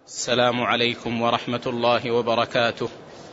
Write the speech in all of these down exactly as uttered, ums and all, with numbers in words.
السلام عليكم ورحمة الله وبركاته.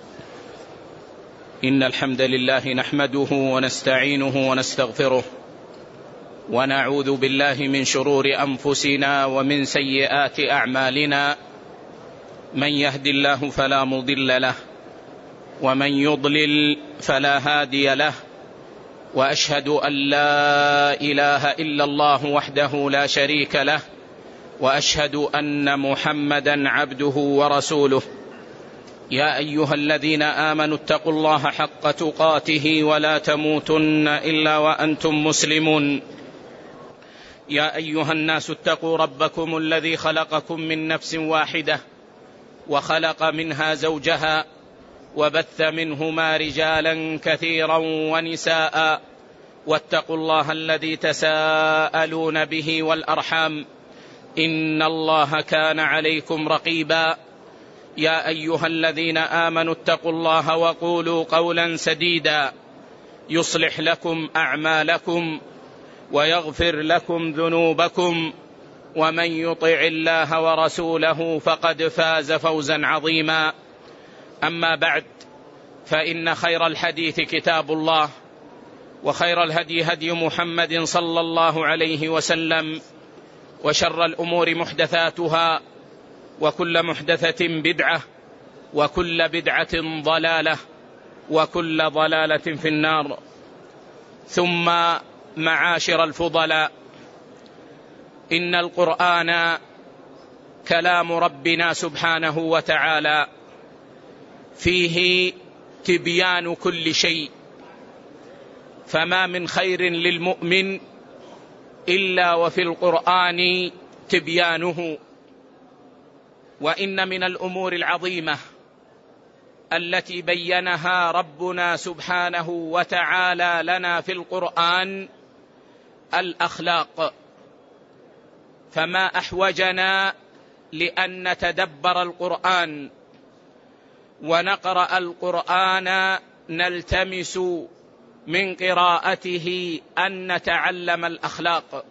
إن الحمد لله نحمده ونستعينه ونستغفره، ونعوذ بالله من شرور أنفسنا ومن سيئات أعمالنا. من يهد الله فلا مضل له، ومن يضلل فلا هادي له، وأشهد أن لا إله إلا الله وحده لا شريك له، وأشهد أن محمدا عبده ورسوله. يا أيها الذين آمنوا اتقوا الله حق تقاته ولا تموتن إلا وأنتم مسلمون. يا أيها الناس اتقوا ربكم الذي خلقكم من نفس واحدة، وخلق منها زوجها، وبث منهما رجالا كثيرا ونساء، واتقوا الله الذي تساءلون به والأرحام، إن الله كان عليكم رقيبا. يا أيها الذين آمنوا اتقوا الله وقولوا قولا سديدا يصلح لكم أعمالكم ويغفر لكم ذنوبكم، ومن يطع الله ورسوله فقد فاز فوزا عظيما. أما بعد، فإن خير الحديث كتاب الله، وخير الهدي هدي محمد صلى الله عليه وسلم، وشر الأمور محدثاتها، وكل محدثة بدعة، وكل بدعة ضلالة، وكل ضلالة في النار. ثم معاشر الفضلاء، إن القرآن كلام ربنا سبحانه وتعالى، فيه تبيان كل شيء، فما من خير للمؤمن إلا وفي القرآن تبيانه. وإن من الأمور العظيمة التي بينها ربنا سبحانه وتعالى لنا في القرآن الأخلاق، فما أحوجنا لأن نتدبر القرآن ونقرأ القرآن نلتمس من قراءته أن نتعلم الأخلاق.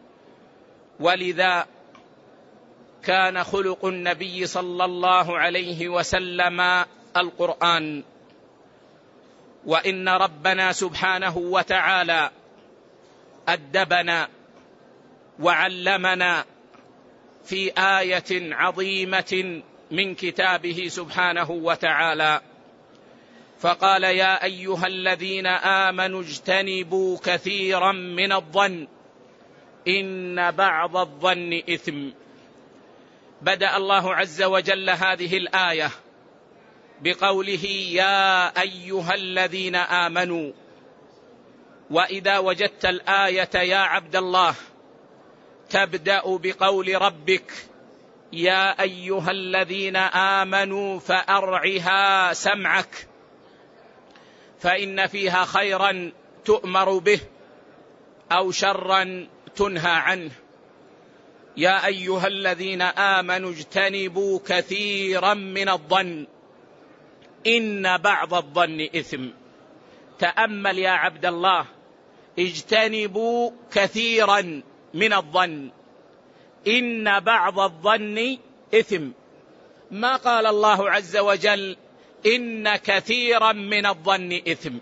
ولذا كان خلق النبي صلى الله عليه وسلم القرآن. وإن ربنا سبحانه وتعالى أدبنا وعلمنا في آية عظيمة من كتابه سبحانه وتعالى، فقال: يا أيها الذين آمنوا اجتنبوا كثيرا من الظن إن بعض الظن إثم. بدأ الله عز وجل هذه الآية بقوله: يا أيها الذين آمنوا. وإذا وجدت الآية يا عبد الله تبدأ بقول ربك يا أيها الذين آمنوا، فأرعها سمعك، فإن فيها خيرا تؤمر به أو شرا تنهى عنه. يا أيها الذين آمنوا اجتنبوا كثيرا من الظن إن بعض الظن إثم. تأمل يا عبد الله، اجتنبوا كثيرا من الظن إن بعض الظن إثم. ما قال الله عز وجل إن كثيرا من الظن إثم،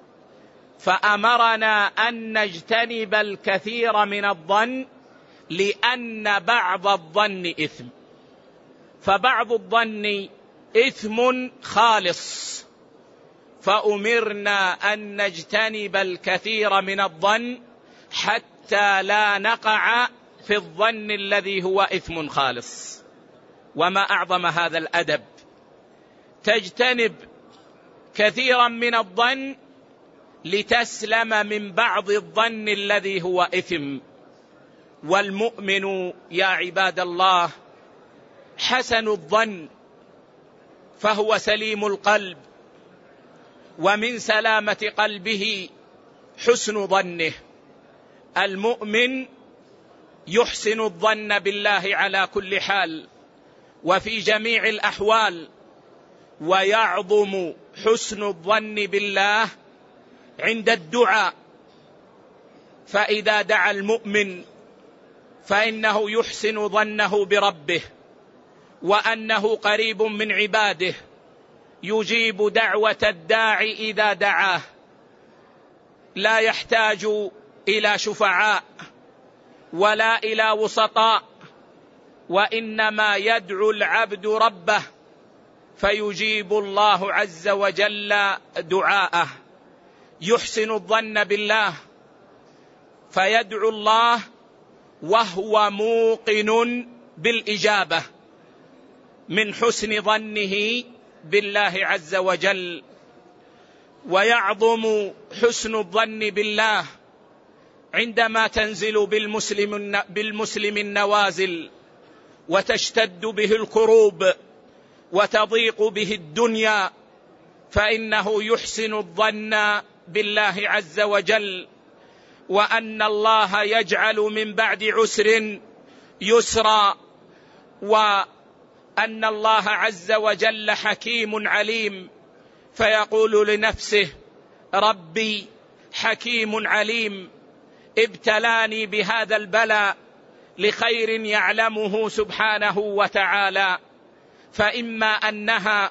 فأمرنا أن نجتنب الكثير من الظن لأن بعض الظن إثم. فبعض الظن إثم خالص، فأمرنا أن نجتنب الكثير من الظن حتى لا نقع في الظن الذي هو إثم خالص. وما أعظم هذا الأدب، تجتنب كثيرا من الظن لتسلم من بعض الظن الذي هو إثم. والمؤمن يا عباد الله حسن الظن، فهو سليم القلب، ومن سلامة قلبه حسن ظنه. المؤمن يحسن الظن بالله على كل حال وفي جميع الأحوال، ويعظم حسن الظن بالله عند الدعاء. فإذا دعا المؤمن فإنه يحسن ظنه بربه، وأنه قريب من عباده يجيب دعوة الداعي إذا دعاه، لا يحتاج إلى شفعاء ولا إلى وسطاء، وإنما يدعو العبد ربه فيجيب الله عز وجل دعاءه. يحسن الظن بالله فيدعو الله وهو موقن بالإجابة من حسن ظنه بالله عز وجل. ويعظم حسن الظن بالله عندما تنزل بالمسلم, بالمسلم النوازل وتشتد به الكروب وتضيق به الدنيا، فإنه يحسن الظن بالله عز وجل، وأن الله يجعل من بعد عسر يسرا، وأن الله عز وجل حكيم عليم، فيقول لنفسه ربي حكيم عليم ابتلاني بهذا البلاء لخير يعلمه سبحانه وتعالى، فإما أنها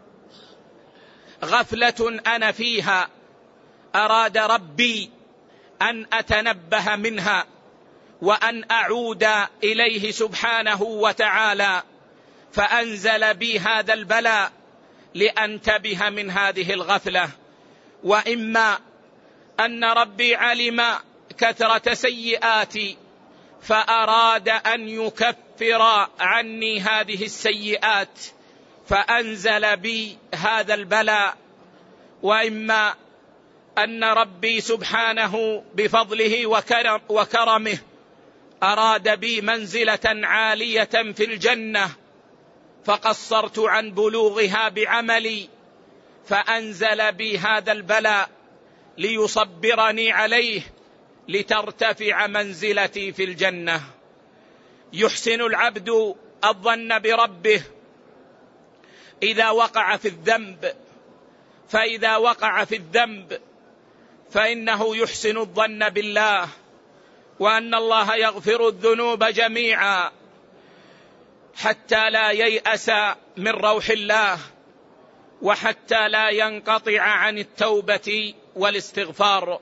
غفلة أنا فيها أراد ربي أن أتنبه منها وأن أعود إليه سبحانه وتعالى، فأنزل بي هذا البلاء لأنتبه من هذه الغفلة. وإما أن ربي علم كثرة سيئاتي فأراد أن يكفر عني هذه السيئات فأنزل بي هذا البلاء. وإما أن ربي سبحانه بفضله وكرم وكرمه أراد بي منزلة عالية في الجنة فقصرت عن بلوغها بعملي فأنزل بي هذا البلاء ليصبرني عليه لترتفع منزلتي في الجنة. يحسن العبد الظن بربه إذا وقع في الذنب، فإذا وقع في الذنب فإنه يحسن الظن بالله وأن الله يغفر الذنوب جميعا حتى لا ييأس من روح الله وحتى لا ينقطع عن التوبة والاستغفار.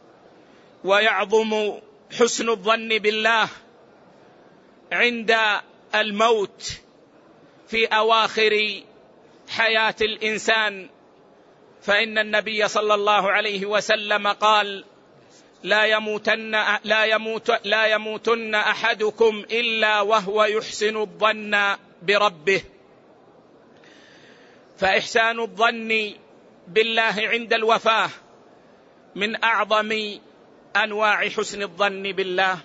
ويعظم حسن الظن بالله عند الموت في أواخر حياة الإنسان، فإن النبي صلى الله عليه وسلم قال لا يموتن, لا يموت لا يموتن أحدكم إلا وهو يحسن الظن بربه. فإحسان الظن بالله عند الوفاة من أعظم أنواع حسن الظن بالله.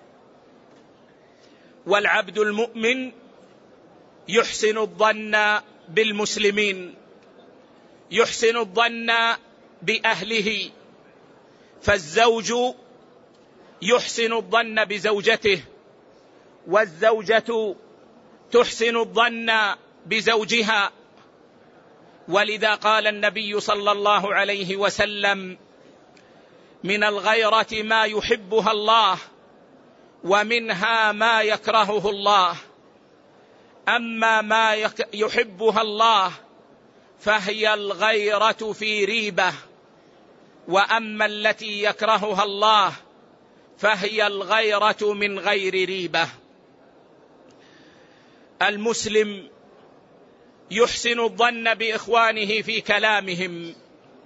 والعبد المؤمن يحسن الظن بالمسلمين، يحسن الظن بأهله، فالزوج يحسن الظن بزوجته، والزوجة تحسن الظن بزوجها. ولذا قال النبي صلى الله عليه وسلم من الغيرة ما يحبها الله ومنها ما يكرهه الله، أما ما يحبها الله فهي الغيرة في ريبة، وأما التي يكرهها الله فهي الغيرة من غير ريبة. المسلم يحسن الظن بإخوانه في كلامهم،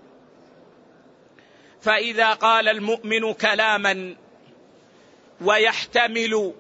فإذا قال المؤمن كلاما ويحتمل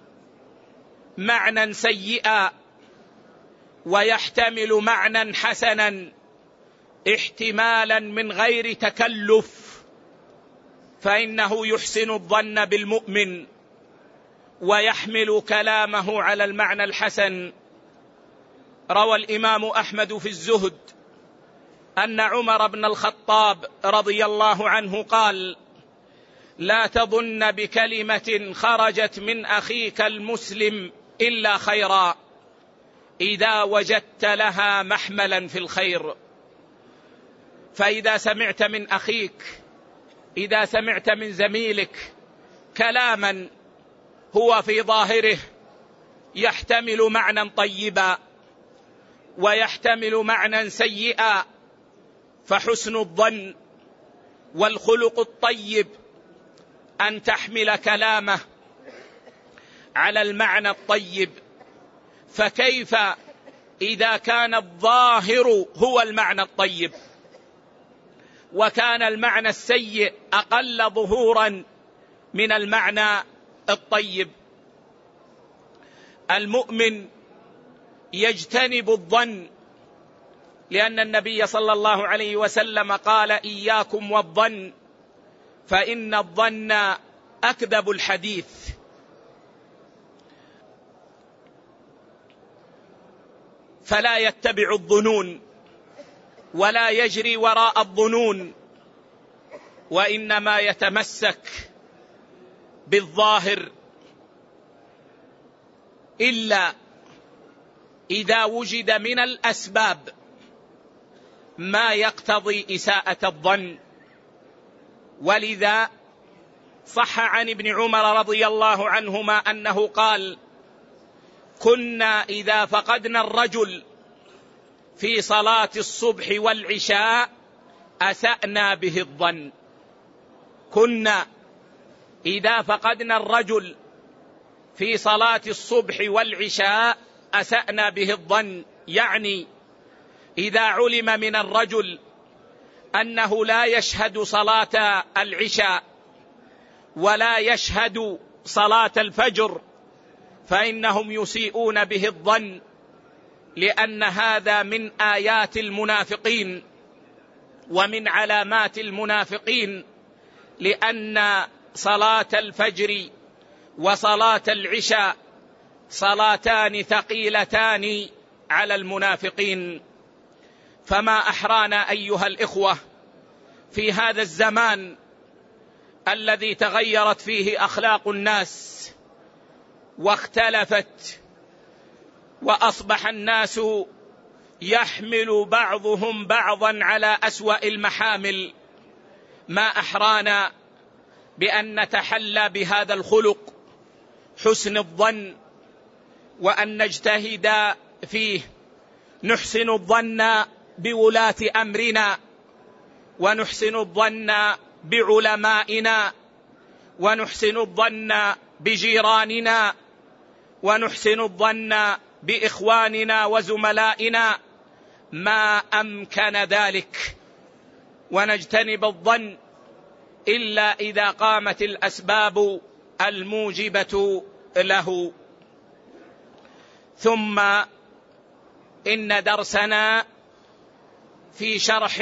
معنى سيئا ويحتمل معنى حسنا احتمالا من غير تكلف، فإنه يحسن الظن بالمؤمن ويحمل كلامه على المعنى الحسن. روى الإمام أحمد في الزهد أن عمر بن الخطاب رضي الله عنه قال لا تظن بكلمة خرجت من أخيك المسلم إلا خيرا إذا وجدت لها محملا في الخير. فإذا سمعت من أخيك، إذا سمعت من زميلك كلاما هو في ظاهره يحتمل معنى طيبا ويحتمل معنى سيئا، فحسن الظن والخلق الطيب أن تحمل كلامه على المعنى الطيب. فكيف إذا كان الظاهر هو المعنى الطيب وكان المعنى السيء أقل ظهورا من المعنى الطيب؟ المؤمن يجتنب الظن، لأن النبي صلى الله عليه وسلم قال: إياكم والظن فإن الظن أكذب الحديث. فلا يتبع الظنون ولا يجري وراء الظنون، وإنما يتمسك بالظاهر، إلا إذا وجد من الأسباب ما يقتضي إساءة الظن. ولذا صح عن ابن عمر رضي الله عنهما أنه قال: كنا إذا فقدنا الرجل في صلاة الصبح والعشاء أسأنا به الظن. كنا إذا فقدنا الرجل في صلاة الصبح والعشاء أسأنا به الظن، يعني إذا علم من الرجل أنه لا يشهد صلاة العشاء ولا يشهد صلاة الفجر فإنهم يسيئون به الظن، لأن هذا من آيات المنافقين ومن علامات المنافقين، لأن صلاة الفجر وصلاة العشاء صلاتان ثقيلتان على المنافقين. فما أحرانا أيها الإخوة في هذا الزمان الذي تغيرت فيه أخلاق الناس واختلفت، وأصبح الناس يحمل بعضهم بعضا على أسوأ المحامل. ما أحرانا بأن نتحلى بهذا الخلق، حسن الظن، وأن نجتهد فيه. نحسن الظن بولاة أمرنا، ونحسن الظن بعلمائنا، ونحسن الظن بجيراننا، ونحسن الظن بإخواننا وزملائنا ما أمكن ذلك، ونجتنب الظن إلا إذا قامت الأسباب الموجبة له. ثم إن درسنا في شرح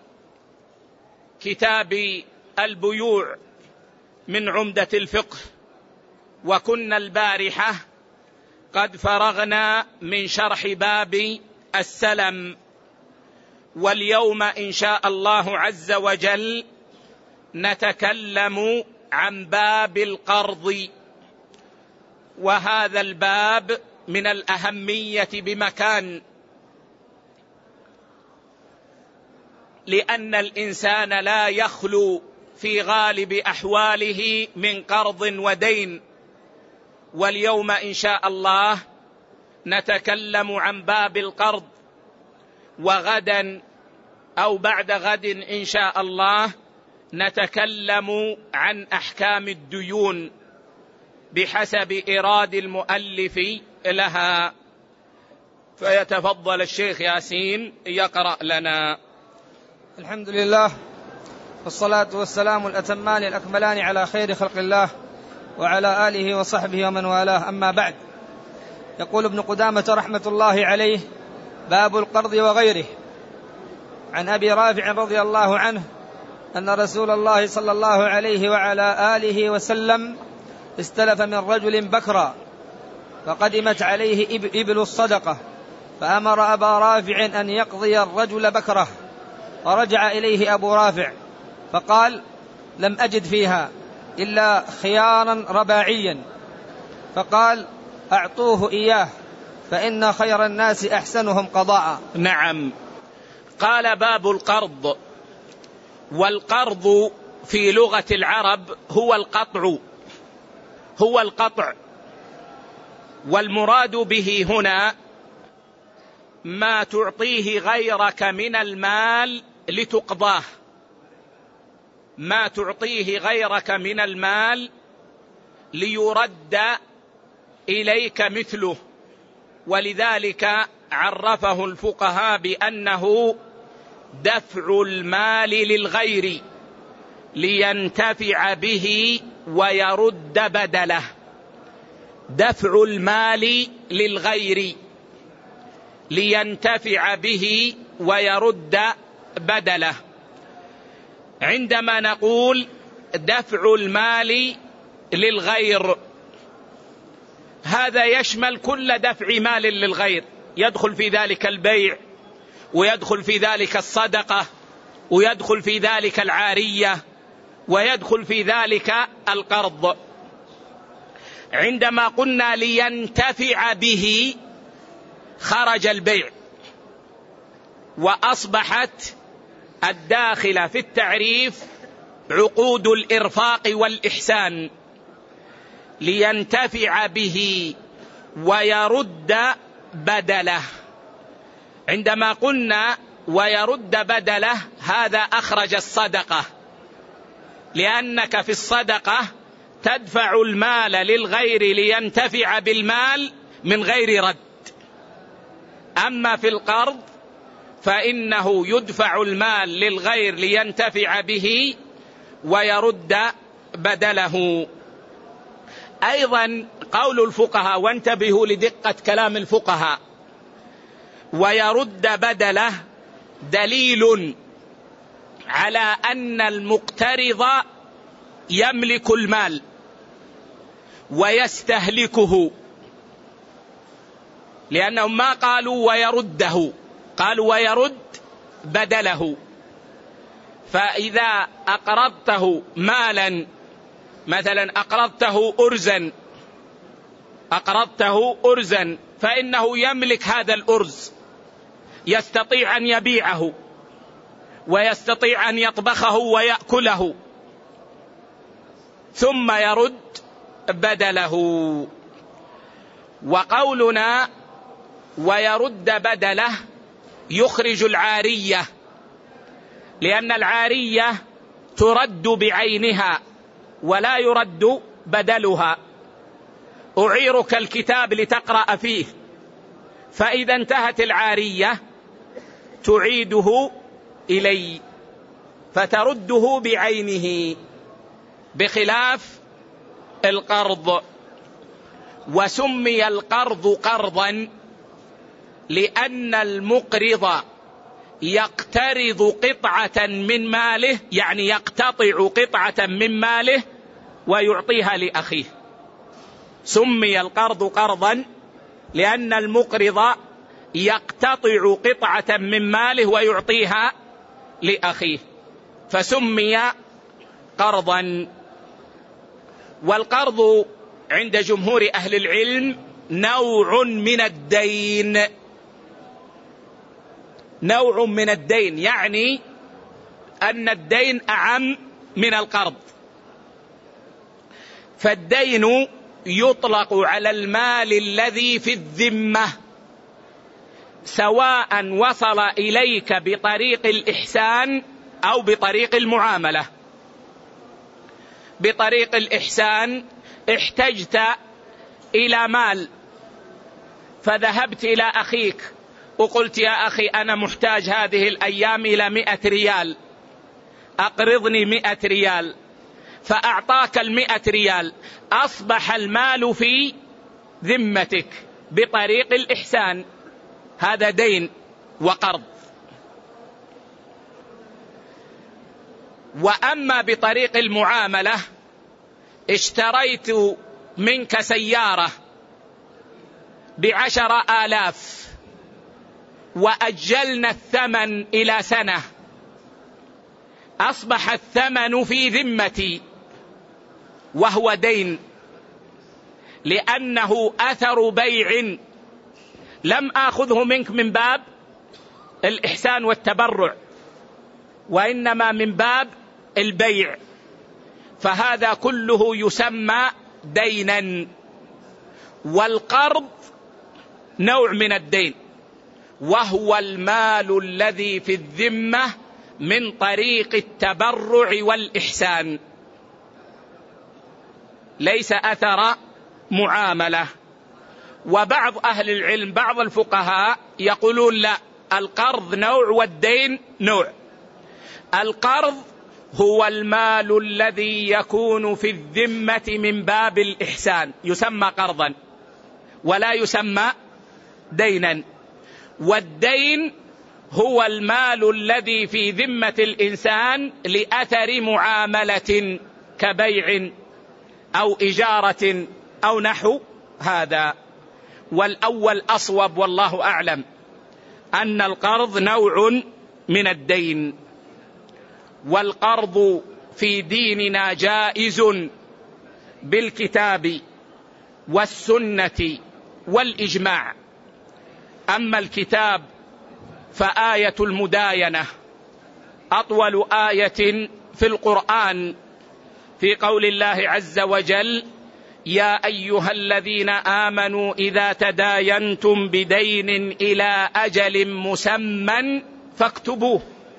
كتاب البيوع من عمدة الفقه، وكنا البارحة قد فرغنا من شرح باب السلم، واليوم إن شاء الله عز وجل نتكلم عن باب القرض. وهذا الباب من الأهمية بمكان، لأن الإنسان لا يخلو في غالب أحواله من قرض ودين. واليوم إن شاء الله نتكلم عن باب القرض، وغدا أو بعد غد إن شاء الله نتكلم عن أحكام الديون بحسب إراد المؤلف لها. فيتفضل الشيخ ياسين يقرأ لنا. الحمد لله، والصلاة والسلام الأتمان الأكملان على خير خلق الله وعلى آله وصحبه ومن والاه، أما بعد. يقول ابن قدامة رحمة الله عليه: باب القرض وغيره. عن أبي رافع رضي الله عنه أن رسول الله صلى الله عليه وعلى آله وسلم استلف من رجل بكرا، فقدمت عليه إبل الصدقة، فأمر أبا رافع أن يقضي الرجل بكره، ورجع إليه أبو رافع فقال: لم أجد فيها إلا خيارا رباعيا، فقال: أعطوه إياه فإن خير الناس أحسنهم قضاء. نعم. قال: باب القرض. والقرض في لغة العرب هو القطع، هو القطع. والمراد به هنا ما تعطيه غيرك من المال لتقضاه، ما تعطيه غيرك من المال ليرد إليك مثله. ولذلك عرفه الفقهاء بأنه دفع المال للغير لينتفع به ويرد بدله. دفع المال للغير لينتفع به ويرد بدله. عندما نقول دفع المال للغير، هذا يشمل كل دفع مال للغير، يدخل في ذلك البيع، ويدخل في ذلك الصدقة، ويدخل في ذلك العارية، ويدخل في ذلك القرض. عندما قلنا لينتفع به خرج البيع، وأصبحت الداخلة في التعريف عقود الإرفاق والإحسان. لينتفع به ويرد بدله. عندما قلنا ويرد بدله هذا أخرج الصدقة، لأنك في الصدقة تدفع المال للغير لينتفع بالمال من غير رد. أما في القرض فإنه يدفع المال للغير لينتفع به ويرد بدله. أيضا قول الفقهاء، وانتبهوا لدقة كلام الفقهاء، ويرد بدله دليل على أن المقترض يملك المال ويستهلكه، لأنهم ما قالوا ويرده، قالوا ويرد بدله. فإذا أقرضته مالا، مثلا أقرضته أرزا أقرضته أرزا فإنه يملك هذا الأرز، يستطيع أن يبيعه ويستطيع أن يطبخه ويأكله، ثم يرد بدله. وقولنا ويرد بدله يخرج العارية، لأن العارية ترد بعينها ولا يرد بدلها. أعيرك الكتاب لتقرأ فيه، فإذا انتهت العارية تعيده إلي فترده بعينه، بخلاف القرض. وسمي القرض قرضا لأن المقرض يقترض قطعة من ماله، يعني يقتطع قطعة من ماله ويعطيها لأخيه. سمي القرض قرضا لأن المقرض يقتطع قطعة من ماله ويعطيها لأخيه، فسمي قرضا. والقرض عند جمهور أهل العلم نوع من الدين، نوع من الدين، يعني أن الدين أعم من القرض. فالدين يطلق على المال الذي في الذمة، سواء وصل إليك بطريق الإحسان أو بطريق المعاملة. بطريق الإحسان احتجت إلى مال فذهبت إلى أخيك وقلت يا أخي أنا محتاج هذه الأيام إلى مئة ريال، أقرضني مئة ريال، فأعطاك المئة ريال، أصبح المال في ذمتك بطريق الإحسان، هذا دين وقرض. وأما بطريق المعاملة، اشتريت منك سيارة بعشر آلاف وأجلنا الثمن إلى سنة، أصبح الثمن في ذمتي وهو دين، لأنه أثر بيع لم آخذه منك من باب الإحسان والتبرع، وإنما من باب البيع، فهذا كله يسمى دينا. والقرض نوع من الدين، وهو المال الذي في الذمة من طريق التبرع والإحسان، ليس أثر معاملة. وبعض أهل العلم بعض الفقهاء يقولون لا، القرض نوع والدين نوع. القرض هو المال الذي يكون في الذمة من باب الإحسان، يسمى قرضا ولا يسمى دينا. والدين هو المال الذي في ذمة الإنسان لأثر معاملة كبيع أو إجارة أو نحو هذا. والأول أصوب والله أعلم، أن القرض نوع من الدين. والقرض في ديننا جائز بالكتاب والسنة والإجماع. أما الكتاب فآية المداينة أطول آية في القرآن، في قول الله عز وجل: يا أيها الذين آمنوا إذا تداينتم بدين إلى أجل مسمى فاكتبوه.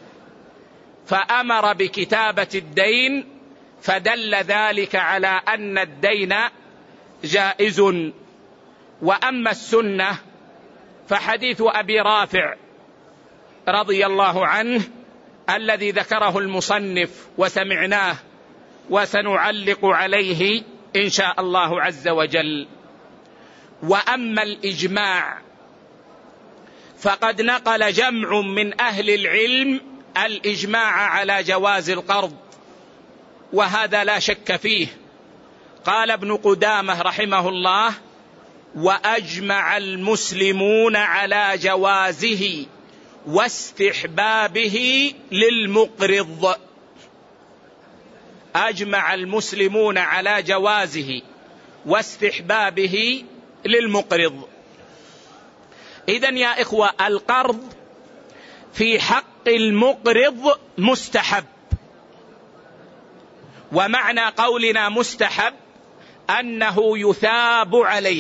فأمر بكتابة الدين، فدل ذلك على أن الدين جائز. وأما السنة فحديث أبي رافع رضي الله عنه الذي ذكره المصنف وسمعناه وسنعلق عليه إن شاء الله عز وجل. وأما الإجماع فقد نقل جمع من أهل العلم الإجماع على جواز القرض، وهذا لا شك فيه. قال ابن قدامة رحمه الله: وأجمع المسلمون على جوازه واستحبابه للمقرض. أجمع المسلمون على جوازه واستحبابه للمقرض. إذن يا إخوة، القرض في حق المقرض مستحب. ومعنى قولنا مستحب أنه يثاب عليه.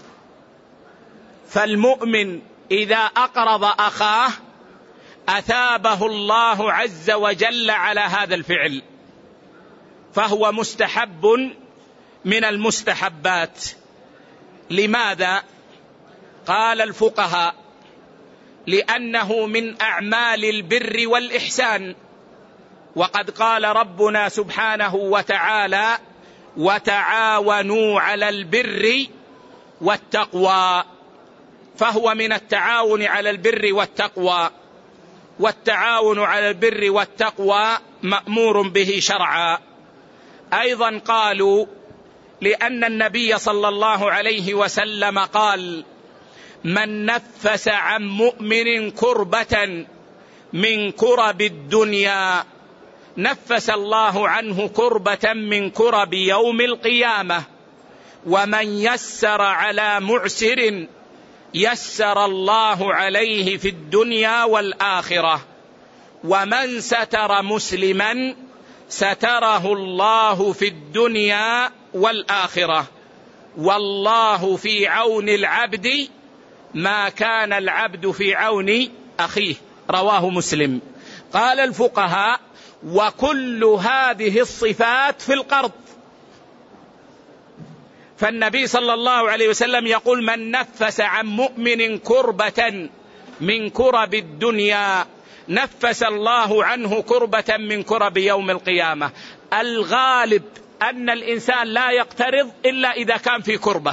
فالمؤمن إذا أقرض أخاه أثابه الله عز وجل على هذا الفعل، فهو مستحب من المستحبات. لماذا؟ قال الفقهاء: لأنه من أعمال البر والإحسان. وقد قال ربنا سبحانه وتعالى: وتعاونوا على البر والتقوى. فهو من التعاون على البر والتقوى، والتعاون على البر والتقوى مأمور به شرعا. أيضا قالوا: لأن النبي صلى الله عليه وسلم قال: من نفس عن مؤمن كربة من كرب الدنيا نفس الله عنه كربة من كرب يوم القيامة. ومن يسر على معسر يسر الله عليه في الدنيا والآخرة. ومن ستر مسلما ستره الله في الدنيا والآخرة. والله في عون العبد ما كان العبد في عون أخيه. رواه مسلم. قال الفقهاء: وكل هذه الصفات في القرض. فالنبي صلى الله عليه وسلم يقول: من نفس عن مؤمن كربة من كرب الدنيا نفس الله عنه كربة من كرب يوم القيامة. الغالب أن الإنسان لا يقترض إلا إذا كان في كربة،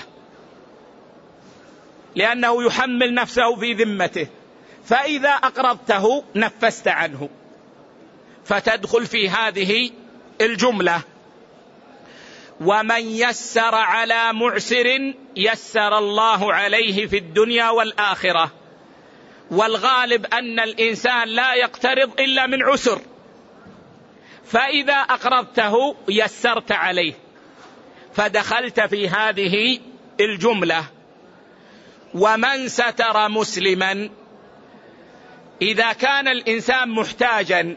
لأنه يحمل نفسه في ذمته، فإذا أقرضته نفست عنه، فتدخل في هذه الجملة. ومن يسر على معسر يسر الله عليه في الدنيا والآخرة. والغالب أن الإنسان لا يقترض إلا من عسر، فإذا أقرضته يسرت عليه، فدخلت في هذه الجملة. ومن ستر مسلما، إذا كان الإنسان محتاجا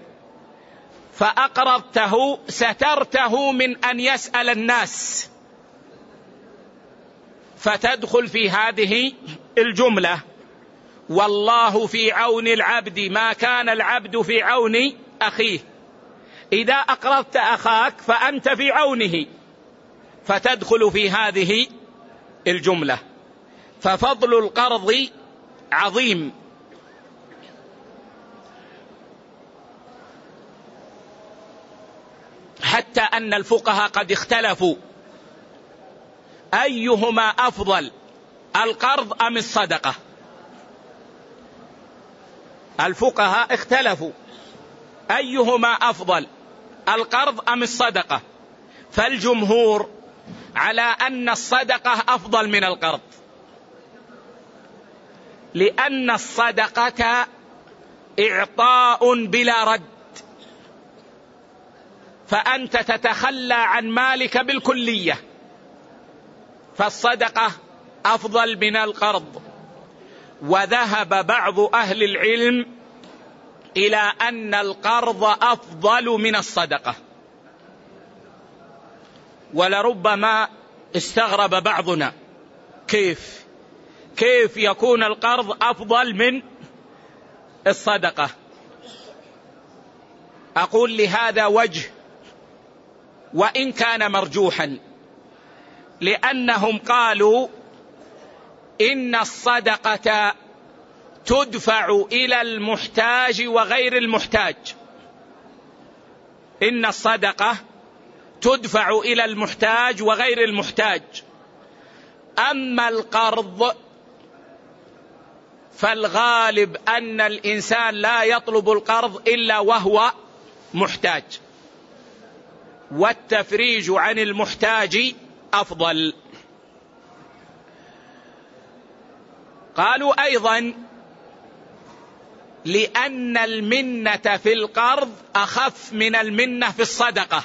فأقرضته سترته من أن يسأل الناس، فتدخل في هذه الجملة. والله في عون العبد ما كان العبد في عون أخيه. إذا أقرضت أخاك فأنت في عونه، فتدخل في هذه الجملة. ففضل القرض عظيم. حتى أن الفقهاء قد اختلفوا أيهما أفضل، القرض أم الصدقة؟ الفقهاء اختلفوا أيهما أفضل، القرض أم الصدقة؟ فالجمهور على أن الصدقة أفضل من القرض، لأن الصدقة إعطاء بلا رد، فأنت تتخلى عن مالك بالكلية، فالصدقة أفضل من القرض. وذهب بعض أهل العلم إلى أن القرض أفضل من الصدقة. ولربما استغرب بعضنا، كيف كيف يكون القرض أفضل من الصدقة؟ أقول لهذا وجه وإن كان مرجوحا، لأنهم قالوا إن الصدقة تدفع إلى المحتاج وغير المحتاج. إن الصدقة تدفع إلى المحتاج وغير المحتاج. أما القرض فالغالب أن الإنسان لا يطلب القرض إلا وهو محتاج، والتفريج عن المحتاج أفضل. قالوا أيضا لأن المنة في القرض أخف من المنة في الصدقة،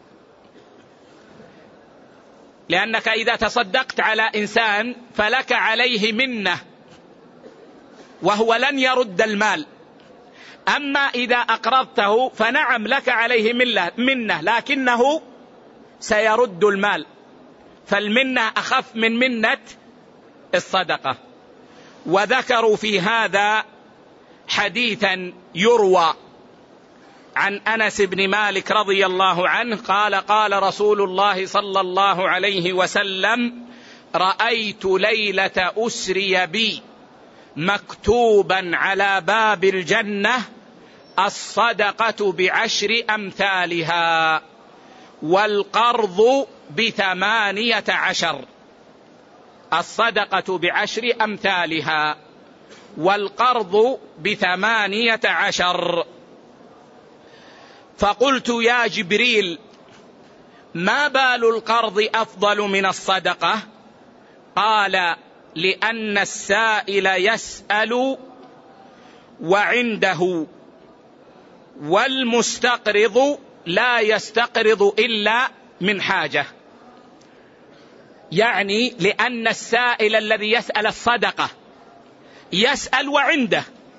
لأنك إذا تصدقت على إنسان فلك عليه منة وهو لن يرد المال. أما إذا أقرضته فنعم لك عليه منة لكنه سيرد المال، فالمنة أخف من منة الصدقة. وذكروا في هذا حديثا يروى عن أنس بن مالك رضي الله عنه قال قال رسول الله صلى الله عليه وسلم: رأيت ليلة أسري بي مكتوبا على باب الجنة الصدقة بعشر أمثالها والقرض بثمانية عشر. الصدقة بعشر أمثالها والقرض بثمانية عشر. فقلت يا جبريل ما بال القرض أفضل من الصدقة؟ قال: لأن السائل يسأل وعنده، والمستقرض لا يستقرض إلا من حاجة. يعني لأن السائل الذي يسأل الصدقة يسأل وعنده،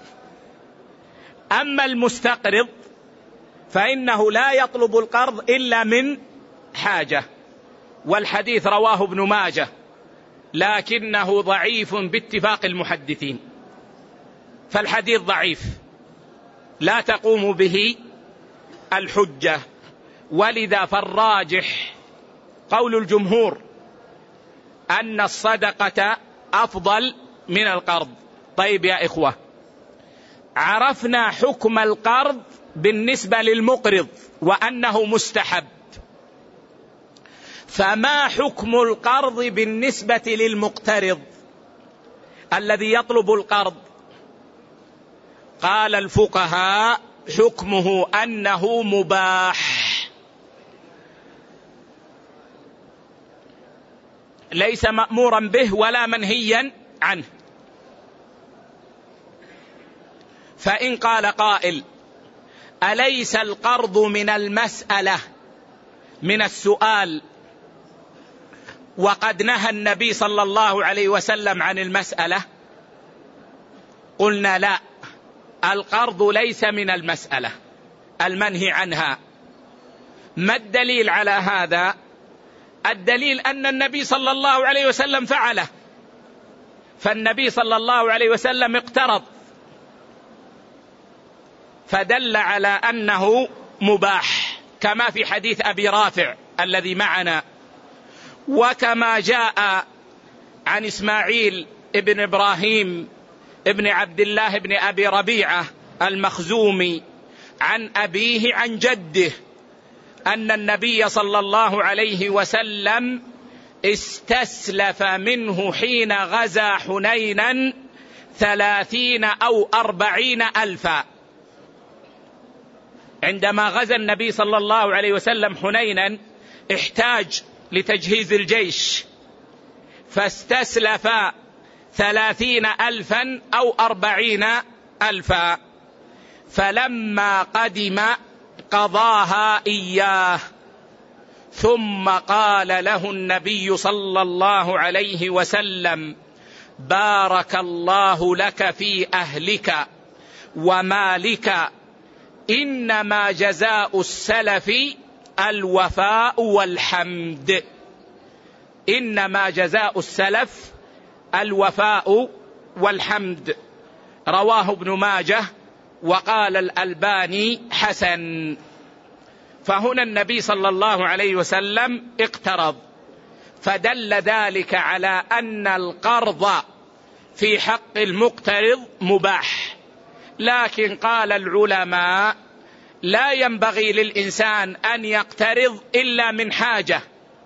أما المستقرض فإنه لا يطلب القرض إلا من حاجة. والحديث رواه ابن ماجه لكنه ضعيف باتفاق المحدثين، فالحديث ضعيف لا تقوم به الحجة. ولذا فالراجح قول الجمهور أن الصدقة أفضل من القرض. طيب يا إخوة، عرفنا حكم القرض بالنسبة للمقرض وأنه مستحب، فما حكم القرض بالنسبة للمقترض الذي يطلب القرض؟ قال الفقهاء حكمه أنه مباح، ليس مأمورا به ولا منهيا عنه. فإن قال قائل: أليس القرض من المسألة من السؤال، وقد نهى النبي صلى الله عليه وسلم عن المسألة؟ قلنا لا، القرض ليس من المسألة المنهي عنها. ما الدليل على هذا؟ الدليل أن النبي صلى الله عليه وسلم فعله، فالنبي صلى الله عليه وسلم اقترض، فدل على أنه مباح، كما في حديث أبي رافع الذي معنا، وكما جاء عن إسماعيل ابن إبراهيم ابن عبد الله ابن أبي ربيعة المخزومي عن أبيه عن جده أن النبي صلى الله عليه وسلم استسلف منه حين غزا حنينا ثلاثين أو أربعين ألفا. عندما غزا النبي صلى الله عليه وسلم حنينا احتاج لتجهيز الجيش، فاستسلف ثلاثين ألفا أو أربعين ألفا، فلما قدم قضاها إياه، ثم قال له النبي صلى الله عليه وسلم: بارك الله لك في أهلك ومالك، إنما جزاء السلف الوفاء والحمد. إنما جزاء السلف الوفاء والحمد. رواه ابن ماجه وقال الألباني حسن. فهنا النبي صلى الله عليه وسلم اقترض، فدل ذلك على أن القرض في حق المقترض مباح، لكن قال العلماء لا ينبغي للإنسان أن يقترض إلا من حاجة،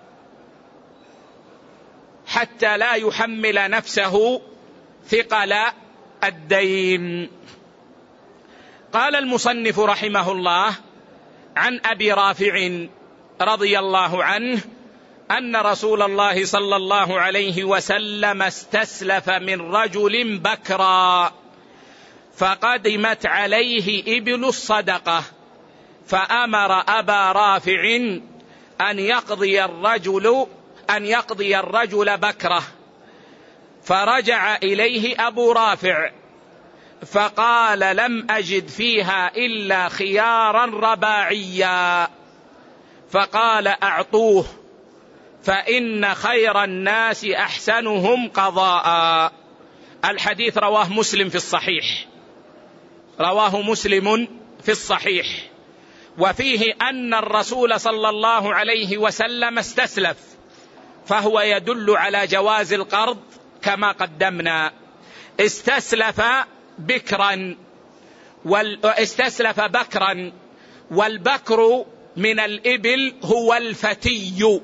حتى لا يحمل نفسه ثقل الدين. قال المصنف رحمه الله: عن أبي رافع رضي الله عنه أن رسول الله صلى الله عليه وسلم استسلف من رجل بكرا، فقدمت عليه إبل الصدقة، فأمر أبا رافع أن يقضي الرجل أن يقضي الرجل بكره، فرجع إليه أبو رافع فقال: لم أجد فيها إلا خيارا رباعيا، فقال: أعطوه، فإن خير الناس أحسنهم قضاء. الحديث رواه مسلم في الصحيح، رواه مسلم في الصحيح، وفيه أن الرسول صلى الله عليه وسلم استسلف، فهو يدل على جواز القرض كما قدمنا. استسلف بكرا واستسلف بكرا والبكر من الإبل هو الفتي،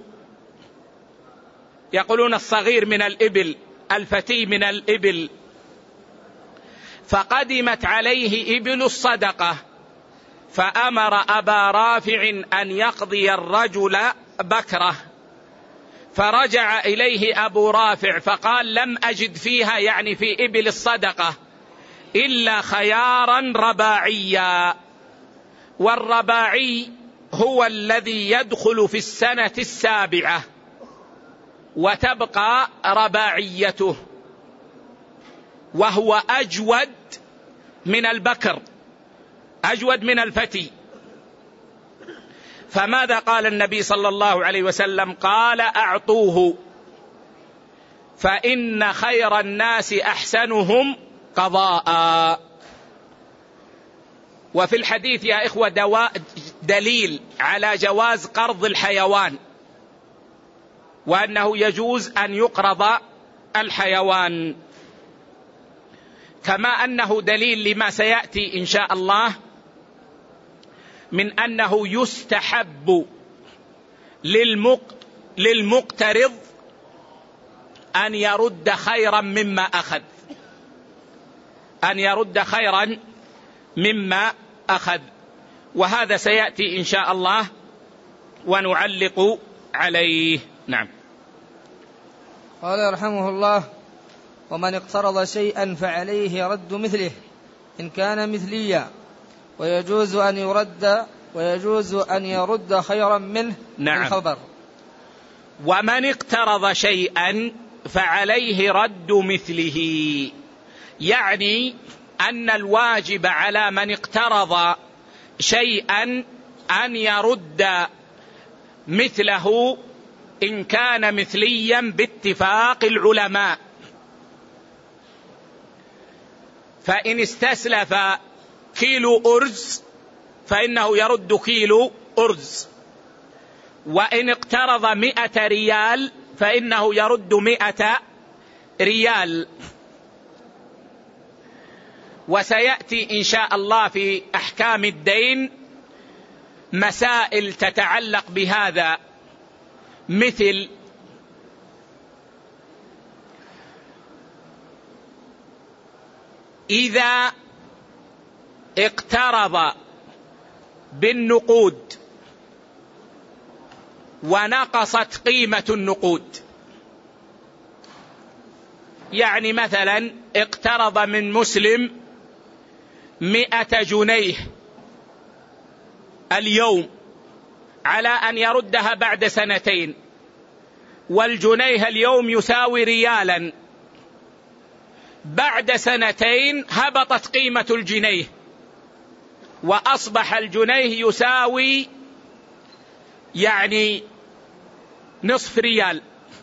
يقولون الصغير من الإبل، الفتي من الإبل. فقدمت عليه إبل الصدقة، فأمر أبا رافع أن يقضي الرجل بكره، فرجع إليه أبو رافع فقال: لم أجد فيها، يعني في إبل الصدقة، إلا خيارا رباعيا. والرباعي هو الذي يدخل في السنة السابعة وتبقى رباعيته، وهو أجود من البكر، أجود من الفتي. فماذا قال النبي صلى الله عليه وسلم؟ قال: أعطوه، فإن خير الناس أحسنهم قضاء. وفي الحديث يا إخوة دواء دليل على جواز قرض الحيوان، وأنه يجوز أن يقرض الحيوان، كما أنه دليل لما سيأتي إن شاء الله من أنه يستحب للمقترض أن يرد خيرا مما أخذ، أن يرد خيرا مما أخذ، وهذا سيأتي إن شاء الله ونعلق عليه. نعم. قال رحمه الله: ومن اقترض شيئا فعليه رد مثله إن كان مثليا، ويجوز أن يرد ويجوز أن يرد خيرا منه. نعم. الخبر: ومن اقترض شيئا فعليه رد مثله، يعني أن الواجب على من اقترض شيئا أن يرد مثله إن كان مثليا باتفاق العلماء. فإن استسلف كيلو أرز فإنه يرد كيلو أرز، وإن اقترض مئة ريال فإنه يرد مئة ريال. وسيأتي إن شاء الله في أحكام الدين مسائل تتعلق بهذا، مثل إذا اقترض بالنقود ونقصت قيمة النقود، يعني مثلا اقترض من مسلم مئة جنيه اليوم على أن يردها بعد سنتين، والجنيه اليوم يساوي ريالا، بعد سنتين هبطت قيمة الجنيه وأصبح الجنيه يساوي يعني نصف ريال،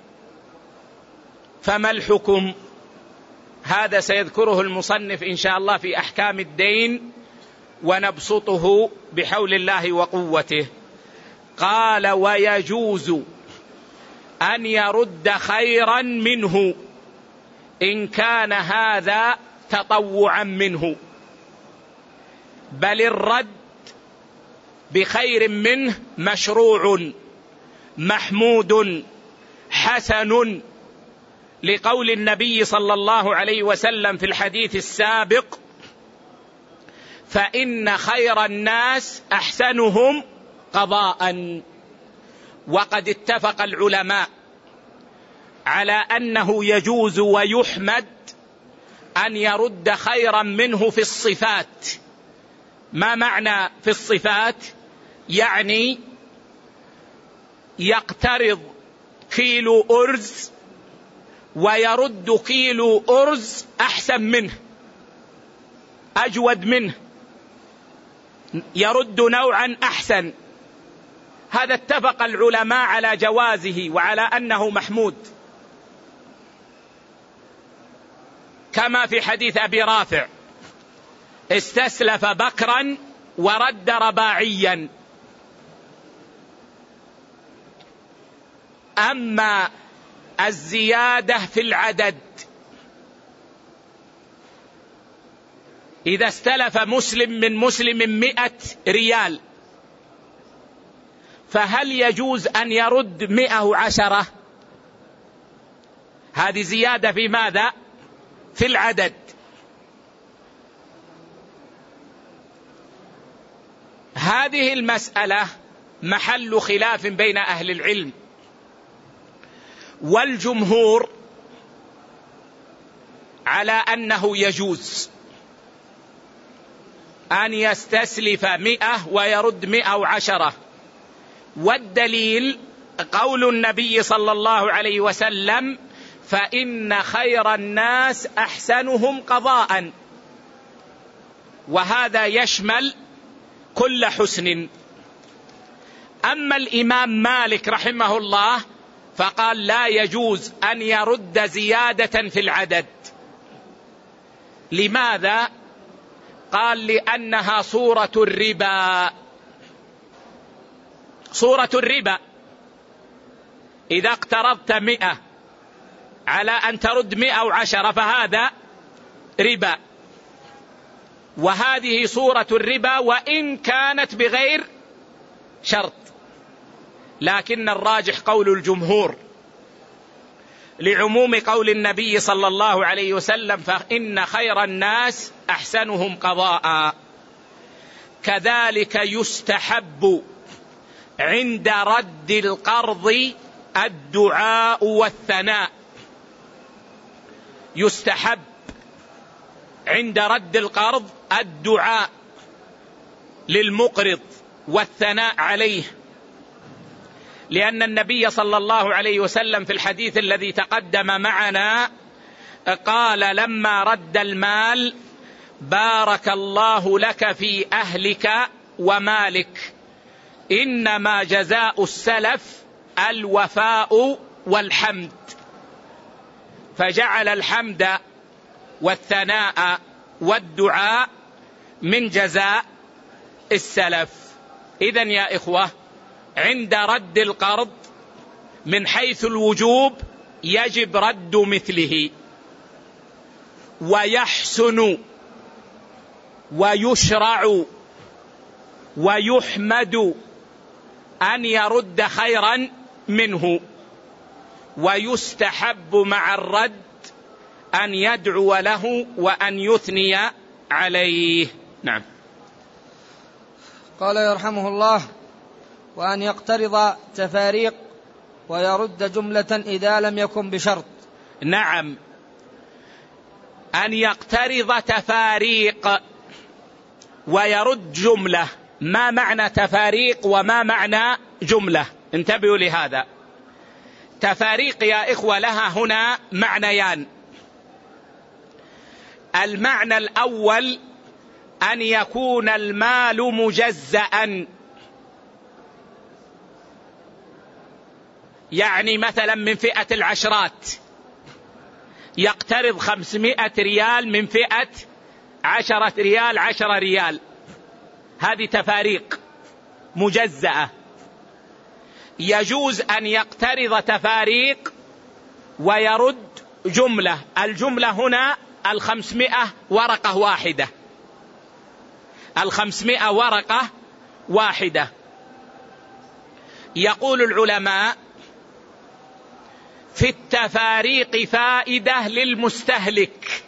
فما الحكم؟ هذا سيذكره المصنف إن شاء الله في أحكام الدين ونبسطه بحول الله وقوته. قال: ويجوز أن يرد خيرا منه إن كان هذا تطوعا منه، بل الرد بخير منه مشروع محمود حسن، لقول النبي صلى الله عليه وسلم في الحديث السابق: فإن خير الناس أحسنهم قضاء. وقد اتفق العلماء على أنه يجوز ويحمد أن يرد خيرا منه في الصفات. ما معنى في الصفات؟ يعني يقترض كيلو أرز ويرد كيلو أرز أحسن منه، أجود منه، يرد نوعا أحسن. هذا اتفق العلماء على جوازه وعلى أنه محمود، كما في حديث أبي رافع: استسلف بكرا ورد رباعيا. أما الزيادة في العدد، إذا استلف مسلم من مسلم مئة ريال فهل يجوز أن يرد مئة وعشرة؟ هذه زيادة في ماذا؟ في العدد. هذه المسألة محل خلاف بين أهل العلم، والجمهور على أنه يجوز أن يستسلف مئة ويرد مئة وعشرة. والدليل قول النبي صلى الله عليه وسلم: فإن خير الناس أحسنهم قضاء. وهذا يشمل كل حسن. أما الإمام مالك رحمه الله فقال: لا يجوز أن يرد زيادة في العدد. لماذا؟ قال: لأنها صورة الربا. صورة الربا، إذا اقترضت مئة على أن ترد مئة وعشرة فهذا ربا، وهذه صورة الربا وإن كانت بغير شرط. لكن الراجح قول الجمهور لعموم قول النبي صلى الله عليه وسلم: فإن خير الناس أحسنهم قضاء. كذلك يستحب عند رد القرض الدعاء والثناء. يستحب عند رد القرض الدعاء للمقرض والثناء عليه، لأن النبي صلى الله عليه وسلم في الحديث الذي تقدم معنا قال لما رد المال: بارك الله لك في أهلك ومالك، إنما جزاء السلف الوفاء والحمد، فجعل الحمد والثناء والدعاء من جزاء السلف. إذن يا إخوة، عند رد القرض من حيث الوجوب يجب رد مثله، ويحسن ويشرع ويحمد أن يرد خيرا منه، ويستحب مع الرد أن يدعو له وأن يثني عليه. نعم. قال يرحمه الله: وأن يقترض تفاريق ويرد جملة إذا لم يكن بشرط. نعم، أن يقترض تفاريق ويرد جملة. ما معنى تفاريق وما معنى جملة؟ انتبهوا لهذا. تفاريق يا إخوة لها هنا معنيان. المعنى الأول أن يكون المال مجزأ، يعني مثلا من فئة العشرات يقترض خمسمائة ريال من فئة عشرة ريال عشرة ريال، هذه تفاريق مجزأة. يجوز أن يقترض تفاريق ويرد جملة. الجملة هنا الخمسمائة ورقة واحدة، الخمسمائة ورقة واحدة. يقول العلماء: في التفاريق فائدة للمستهلك،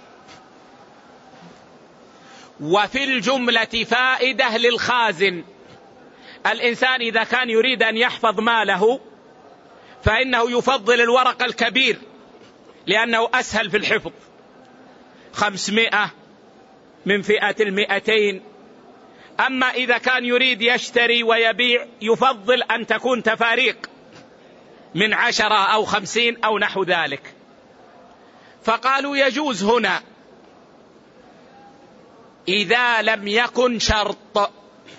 وفي الجملة فائدة للخازن. الإنسان إذا كان يريد أن يحفظ ماله فإنه يفضل الورق الكبير لأنه أسهل في الحفظ، خمسمائة من فئة المئتين. أما إذا كان يريد يشتري ويبيع يفضل أن تكون تفاريق من عشرة أو خمسين أو نحو ذلك. فقالوا يجوز هنا إذا لم يكن شرط،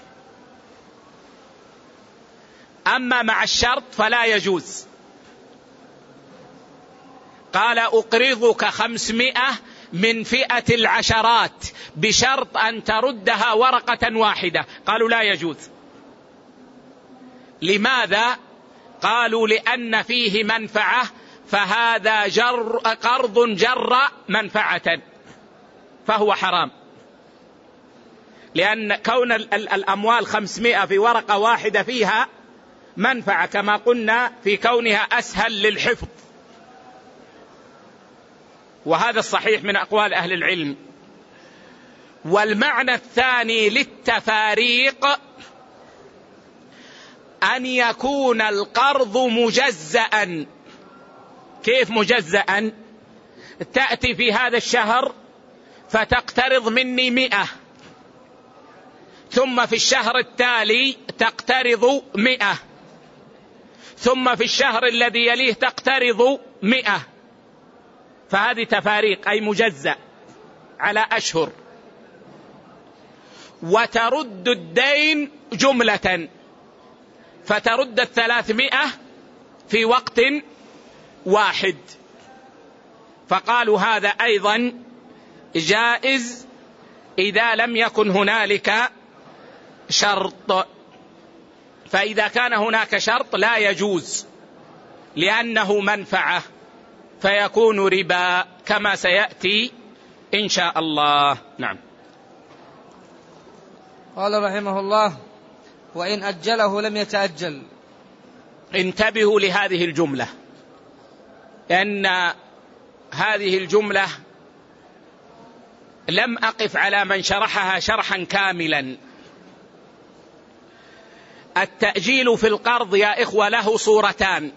أما مع الشرط فلا يجوز. قال: أقرضك خمسمائة من فئة العشرات بشرط أن تردها ورقة واحدة. قالوا لا يجوز. لماذا؟ قالوا: لأن فيه منفعة، فهذا جر قرض جر منفعة، فهو حرام، لأن كون الأموال خمسمائة في ورقة واحدة فيها منفعة، كما قلنا في كونها أسهل للحفظ، وهذا الصحيح من أقوال أهل العلم. والمعنى الثاني للتفاريق أن يكون القرض مجزأ. كيف مجزأ؟ تأتي في هذا الشهر فتقترض مني مئة، ثم في الشهر التالي تقترض مئة، ثم في الشهر الذي يليه تقترض مئة، فهذه تفاريق أي مجزأ على أشهر. وترد الدين جملة، فترد الثلاثمائة في وقت واحد. فقالوا هذا أيضا جائز إذا لم يكن هنالك شرط. فإذا كان هناك شرط لا يجوز، لأنه منفعة فيكون ربا كما سيأتي إن شاء الله. نعم. قال رحمه الله: وإن أجله لم يتأجل. انتبهوا لهذه الجملة، لأن هذه الجملة لم أقف على من شرحها شرحا كاملا. التأجيل في القرض يا إخوة له صورتان.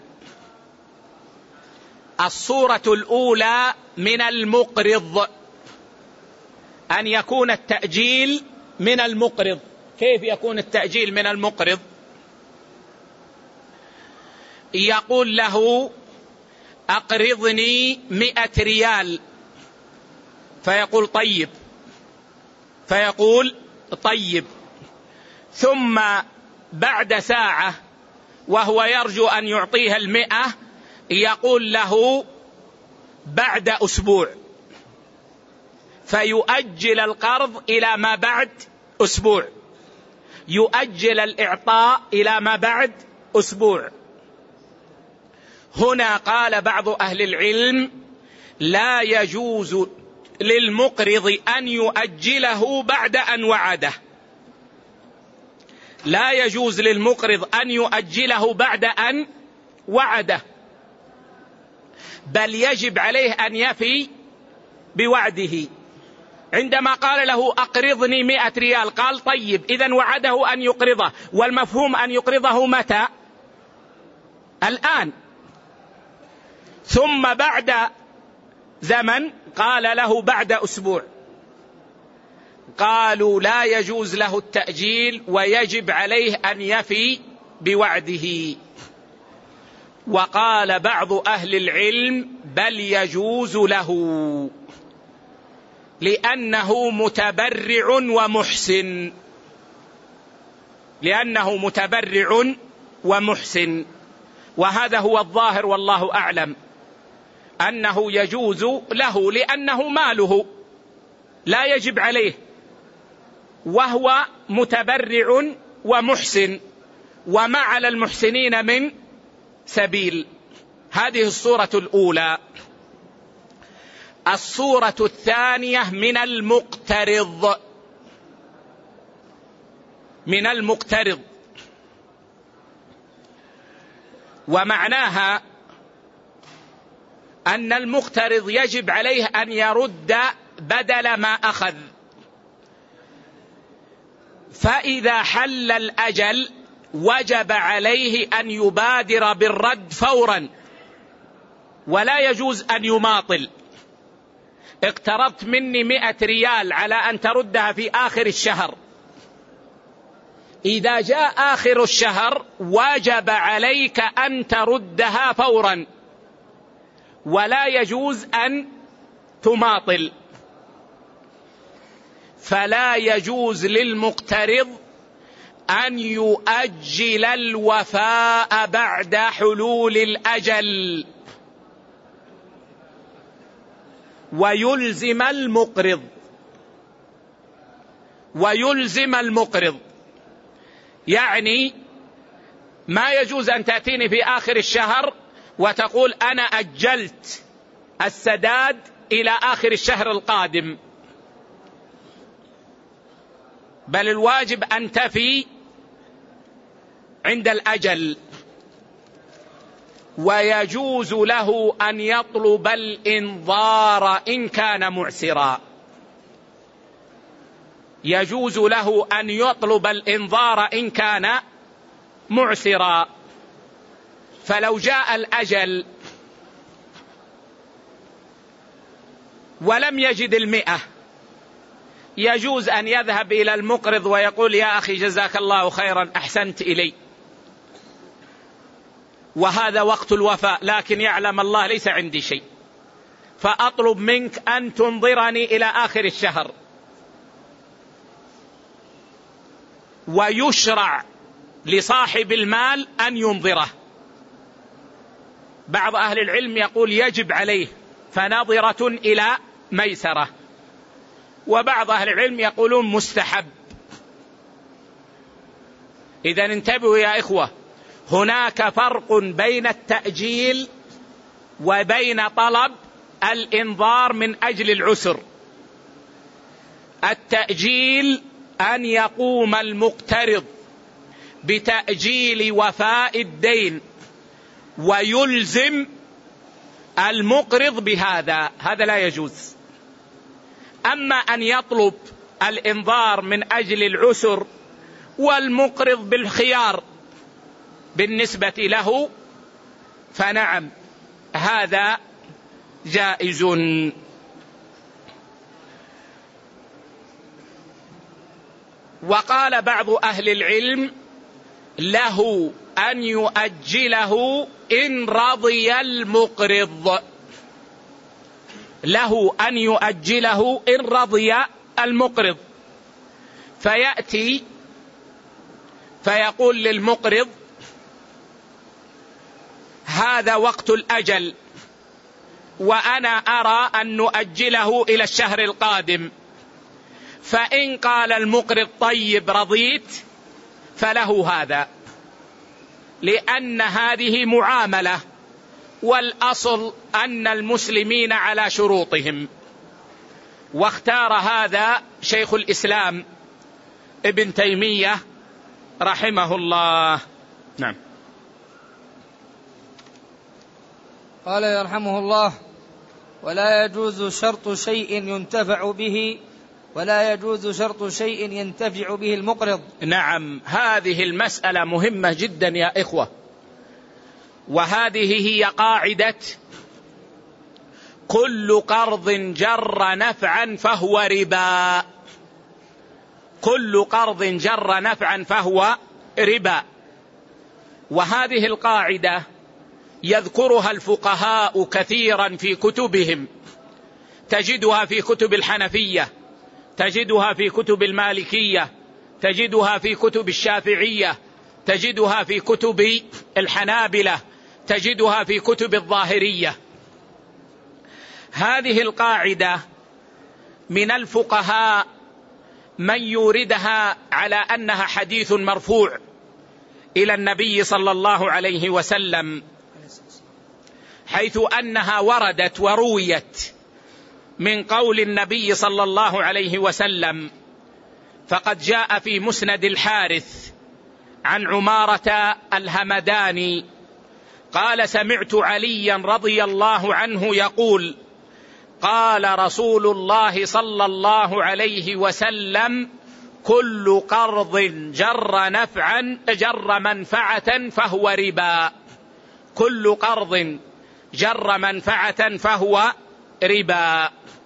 الصورة الأولى من المقرض، أن يكون التأجيل من المقرض. كيف يكون التأجيل من المقرض؟ يقول له: أقرضني مئة ريال، فيقول طيب، فيقول طيب، ثم بعد ساعة وهو يرجو أن يعطيها المئة، يقول له بعد أسبوع، فيؤجل القرض إلى ما بعد أسبوع، يؤجل الإعطاء إلى ما بعد أسبوع. هنا قال بعض أهل العلم لا يجوز للمقرض أن يؤجله بعد أن وعده، لا يجوز للمقرض أن يؤجله بعد أن وعده، بل يجب عليه أن يفي بوعده. عندما قال له أقرضني مئة ريال، قال طيب، إذن وعده أن يقرضه، والمفهوم أن يقرضه متى؟ الآن. ثم بعد زمن قال له بعد أسبوع، قالوا لا يجوز له التأجيل ويجب عليه أن يفي بوعده. وقال بعض أهل العلم بل يجوز له، لأنه متبرع ومحسن، لأنه متبرع ومحسن. وهذا هو الظاهر والله أعلم، أنه يجوز له لأنه ماله لا يجب عليه، وهو متبرع ومحسن، وما على المحسنين من سبيل. هذه الصورة الأولى. الصورة الثانية من المقترض، من المقترض، ومعناها أن المقترض يجب عليه أن يرد بدل ما أخذ، فإذا حل الأجل وجب عليه أن يبادر بالرد فورا، ولا يجوز أن يماطل. اقترضت مني مئة ريال على أن تردها في آخر الشهر، إذا جاء آخر الشهر وجب عليك أن تردها فورا، ولا يجوز أن تماطل. فلا يجوز للمقترض أن يؤجل الوفاء بعد حلول الأجل، ويلزم المقرض ويلزم المقرض يعني ما يجوز أن تأتيني في آخر الشهر وتقول أنا أجلت السداد إلى آخر الشهر القادم، بل الواجب أن تفي عند الأجل. ويجوز له أن يطلب الإنظار إن كان معسرا، يجوز له أن يطلب الإنظار إن كان معسرا. فلو جاء الأجل ولم يجد المئة، يجوز أن يذهب إلى المقرض ويقول يا أخي جزاك الله خيرا أحسنت إلي، وهذا وقت الوفاء، لكن يعلم الله ليس عندي شيء، فأطلب منك أن تنظرني إلى آخر الشهر. ويشرع لصاحب المال أن ينظره. بعض أهل العلم يقول يجب عليه، فناظرة إلى ميسرة، وبعض أهل العلم يقولون مستحب. إذن انتبهوا يا إخوة، هناك فرق بين التأجيل وبين طلب الإنظار من أجل العسر. التأجيل أن يقوم المقترض بتأجيل وفاء الدين ويلزم المقرض بهذا، هذا لا يجوز. أما أن يطلب الإنظار من أجل العسر والمقرض بالخيار بالنسبة له، فنعم هذا جائز. وقال بعض أهل العلم له أن يؤجله إن رضي المقرض، له أن يؤجله إن رضي المقرض، فيأتي فيقول للمقرض هذا وقت الأجل وأنا أرى أن نؤجله إلى الشهر القادم، فإن قال المقرض طيب رضيت فله هذا، لأن هذه معاملة، والأصل أن المسلمين على شروطهم. واختار هذا شيخ الإسلام ابن تيمية رحمه الله. نعم. قال يرحمه الله: ولا يجوز شرط شيء ينتفع به ولا يجوز شرط شيء ينتفع به المقرض. نعم، هذه المسألة مهمة جدا يا إخوة، وهذه هي قاعدة كل قرض جر نفعا فهو ربا. كل قرض جر نفعا فهو ربا. وهذه القاعدة يذكرها الفقهاء كثيرا في كتبهم، تجدها في كتب الحنفية، تجدها في كتب المالكية، تجدها في كتب الشافعية، تجدها في كتب الحنابلة، تجدها في كتب الظاهرية. هذه القاعدة من الفقهاء من يوردها على أنها حديث مرفوع إلى النبي صلى الله عليه وسلم، حيث أنها وردت ورويت من قول النبي صلى الله عليه وسلم. فقد جاء في مسند الحارث عن عمارة الهمداني قال: سمعت عليا رضي الله عنه يقول: قال رسول الله صلى الله عليه وسلم: كل قرض جر نفعا جر منفعة فهو ربا. كل قرض جر منفعة فهو ربا.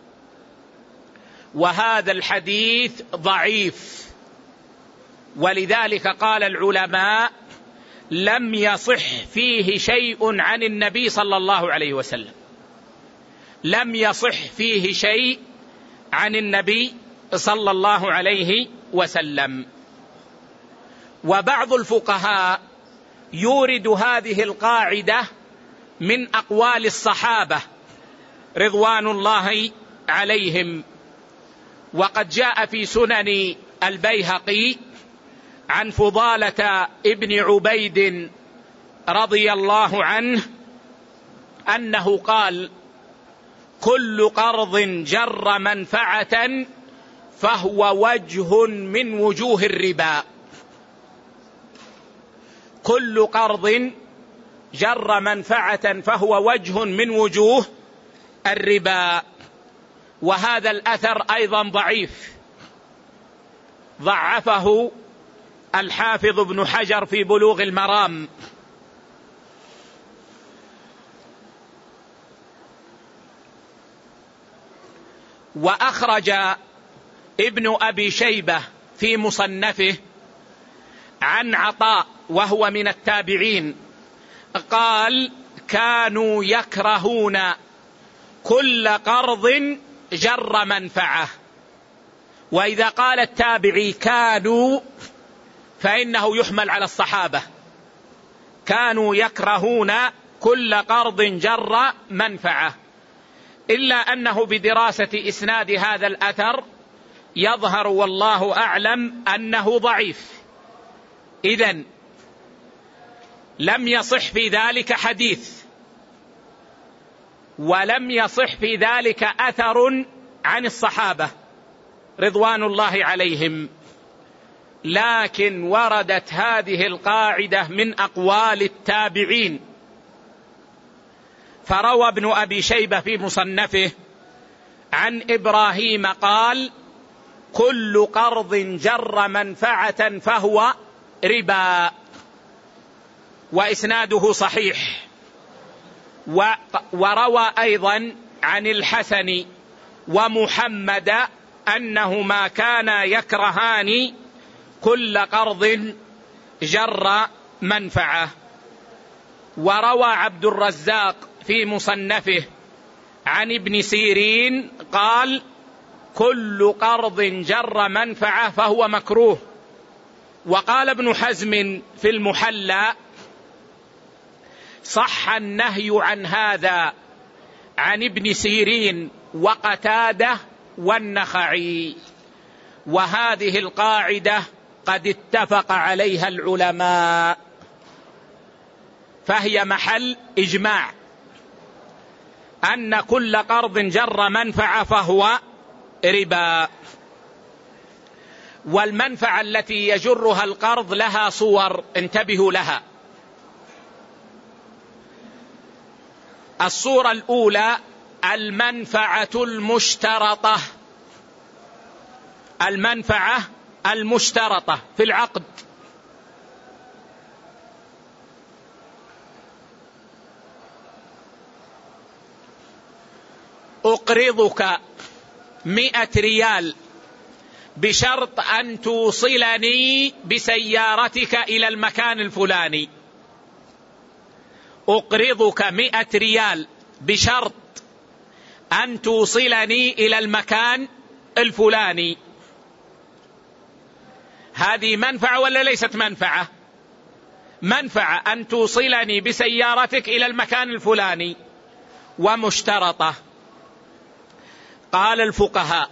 وهذا الحديث ضعيف، ولذلك قال العلماء: لم يصح فيه شيء عن النبي صلى الله عليه وسلم. لم يصح فيه شيء عن النبي صلى الله عليه وسلم. وبعض الفقهاء يورد هذه القاعدة من أقوال الصحابة رضوان الله عليهم. وقد جاء في سنن البيهقي عن فضالة ابن عبيد رضي الله عنه أنه قال: كل قرض جر منفعة فهو وجه من وجوه الربا. كل قرض جر منفعة فهو وجه من وجوه الربا. وهذا الأثر أيضا ضعيف، ضعفه الحافظ ابن حجر في بلوغ المرام. وأخرج ابن أبي شيبة في مصنفه عن عطاء وهو من التابعين قال: كانوا يكرهون كل قرض جر منفعة. وإذا قال التابعي كانوا فإنه يحمل على الصحابة. كانوا يكرهون كل قرض جر منفعة، إلا أنه بدراسة إسناد هذا الأثر يظهر والله أعلم أنه ضعيف. إذن لم يصح في ذلك حديث، ولم يصح في ذلك أثر عن الصحابة رضوان الله عليهم، لكن وردت هذه القاعدة من أقوال التابعين. فروى ابن أبي شيبة في مصنفه عن إبراهيم قال: كل قرض جر منفعة فهو ربا، وإسناده صحيح. وروى أيضا عن الحسن ومحمد أنهما كانا يكرهان كل قرض جر منفعة. وروى عبد الرزاق في مصنفه عن ابن سيرين قال: كل قرض جر منفعة فهو مكروه. وقال ابن حزم في المحلى: صح النهي عن هذا عن ابن سيرين وقتادة والنخعي، وهذه القاعدة قد اتفق عليها العلماء، فهي محل إجماع أن كل قرض جر منفعة فهو ربا. والمنفعة التي يجرها القرض لها صور، انتبهوا لها. الصورة الأولى المنفعة المشترطة، المنفعة المشترطة في العقد، أقرضك مئة ريال بشرط أن توصلني بسيارتك إلى المكان الفلاني. أقرضك مئة ريال بشرط أن توصلني إلى المكان الفلاني. هذه منفعة ولا ليست منفعة؟ منفعة أن توصلني بسيارتك إلى المكان الفلاني، ومشترطة. قال الفقهاء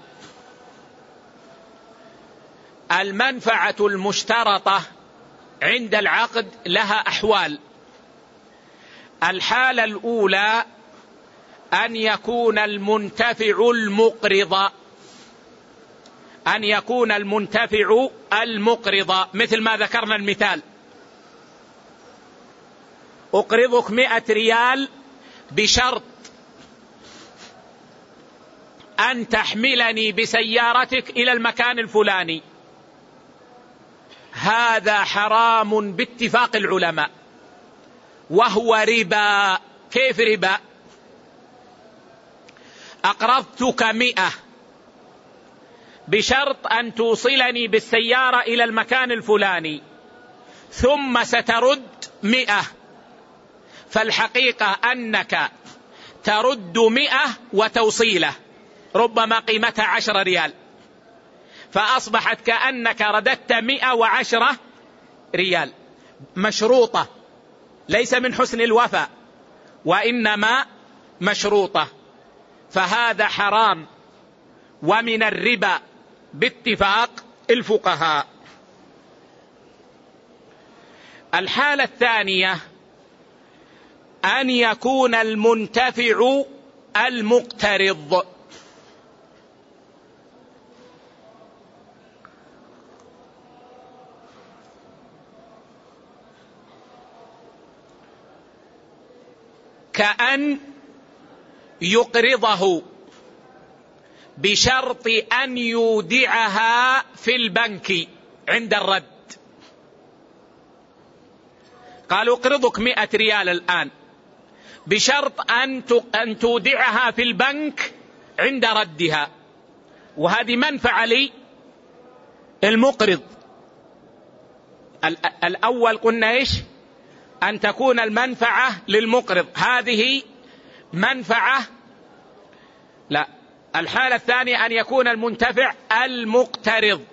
المنفعة المشترطة عند العقد لها أحوال. الحالة الأولى أن يكون المنتفع المقرض، أن يكون المنتفع المقرض، مثل ما ذكرنا المثال: أقرضك مئة ريال بشرط أن تحملني بسيارتك إلى المكان الفلاني. هذا حرام باتفاق العلماء، وهو ربا. كيف ربا؟ أقرضتك مئة بشرط أن توصلني بالسيارة إلى المكان الفلاني، ثم سترد مئة، فالحقيقة أنك ترد مئة وتوصيله، ربما قيمتها عشرة ريال، فأصبحت كأنك رددت مئة وعشرة ريال، مشروطة، ليس من حسن الوفاء وإنما مشروطة. فهذا حرام ومن الربا باتفاق الفقهاء. الحالة الثانية أن يكون المنتفع المقترض، كأن يقرضه بشرط أن يودعها في البنك عند الرد. قالوا اقرضك مئة ريال الآن بشرط أن تودعها في البنك عند ردها، وهذه منفعة لي المقرض. الأول قلنا إيش؟ أن تكون المنفعة للمقرض، هذه منفعة لا. الحالة الثانية أن يكون المنتفع المقترض،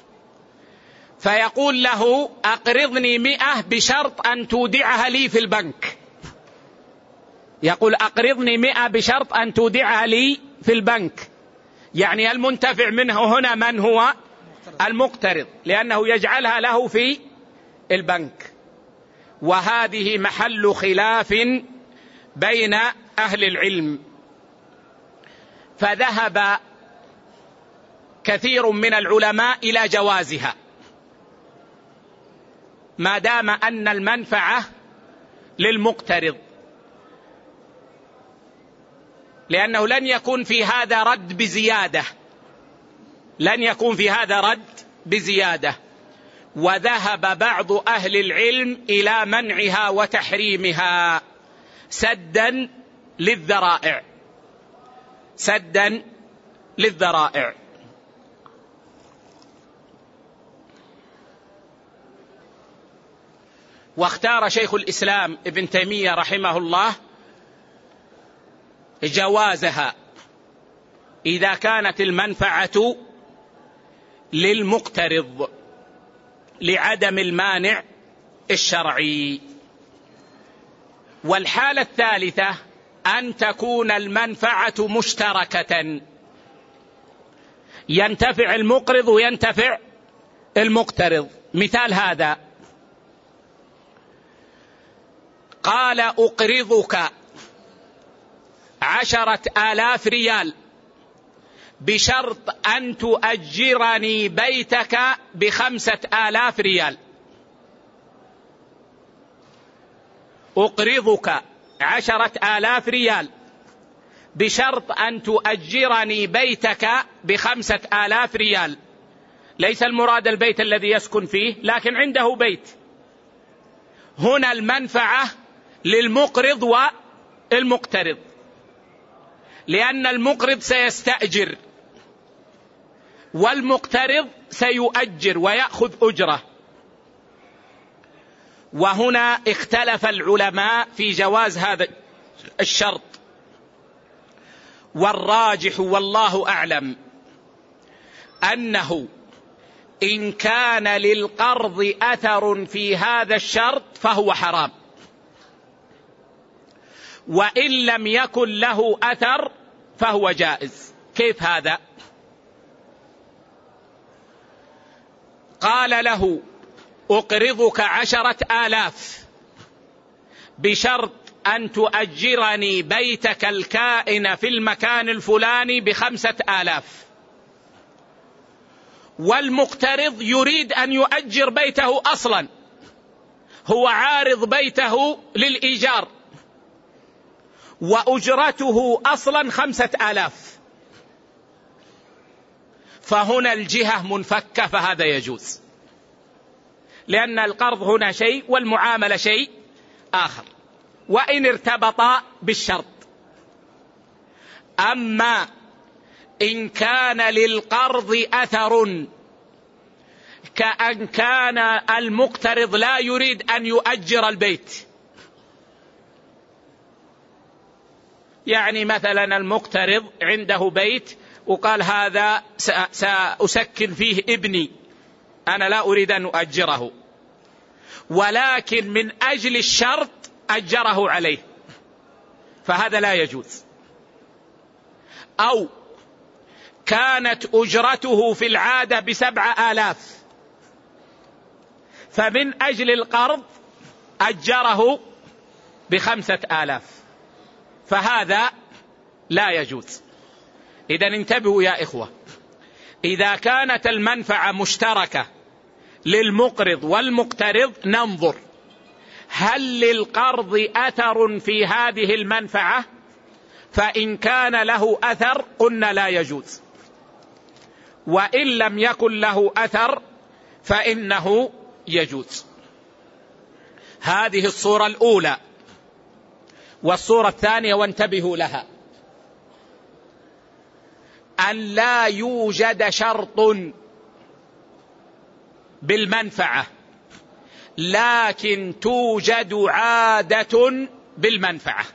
فيقول له أقرضني مئة بشرط أن تودعها لي في البنك. يقول أقرضني مئة بشرط أن تودعها لي في البنك، يعني المنتفع منه هنا من هو؟ المقترض، لأنه يجعلها له في البنك. وهذه محل خلاف بين أهل العلم، فذهب كثير من العلماء إلى جوازها ما دام أن المنفعة للمقترض، لأنه لن يكون في هذا رد بزيادة، لن يكون في هذا رد بزيادة. وذهب بعض أهل العلم إلى منعها وتحريمها سدا للذرائع، سدا للذرائع. واختار شيخ الإسلام ابن تيمية رحمه الله جوازها إذا كانت المنفعة للمقترض لعدم المانع الشرعي. والحالة الثالثة أن تكون المنفعة مشتركة، ينتفع المقرض وينتفع المقترض. مثال هذا: قال أقرضك عشرة آلاف ريال بشرط أن تؤجرني بيتك بخمسة آلاف ريال. أقرضك عشرة آلاف ريال بشرط أن تؤجرني بيتك بخمسة آلاف ريال. ليس المراد البيت الذي يسكن فيه، لكن عنده بيت. هنا المنفعة للمقرض والمقترض، لأن المقرض سيستأجر والمقترض سيؤجر ويأخذ أجرة. وهنا اختلف العلماء في جواز هذا الشرط، والراجح والله أعلم أنه إن كان للقرض أثر في هذا الشرط فهو حرام، وإن لم يكن له أثر فهو جائز. كيف هذا؟ قال له أقرضك عشرة آلاف بشرط أن تؤجرني بيتك الكائن في المكان الفلاني بخمسة آلاف، والمقترض يريد أن يؤجر بيته أصلا، هو عارض بيته للإيجار وأجرته أصلا خمسة آلاف، فهنا الجهة منفكة، فهذا يجوز، لأن القرض هنا شيء والمعاملة شيء آخر، وإن ارتبط بالشرط. أما إن كان للقرض أثر، كأن كان المقترض لا يريد أن يؤجر البيت، يعني مثلا المقترض عنده بيت وقال هذا سأسكن فيه ابني، أنا لا أريد أن أؤجره، ولكن من أجل الشرط أجره عليه، فهذا لا يجوز. أو كانت أجرته في العادة بسبع آلاف، فمن أجل القرض أجره بخمسة آلاف، فهذا لا يجوز. إذن انتبهوا يا إخوة، إذا كانت المنفعة مشتركة للمقرض والمقترض ننظر هل للقرض أثر في هذه المنفعة، فإن كان له أثر قلنا لا يجوز، وإن لم يكن له أثر فإنه يجوز. هذه الصورة الأولى. والصورة الثانية وانتبهوا لها: أن لا يوجد شرط بالمنفعة لكن توجد عادة بالمنفعة.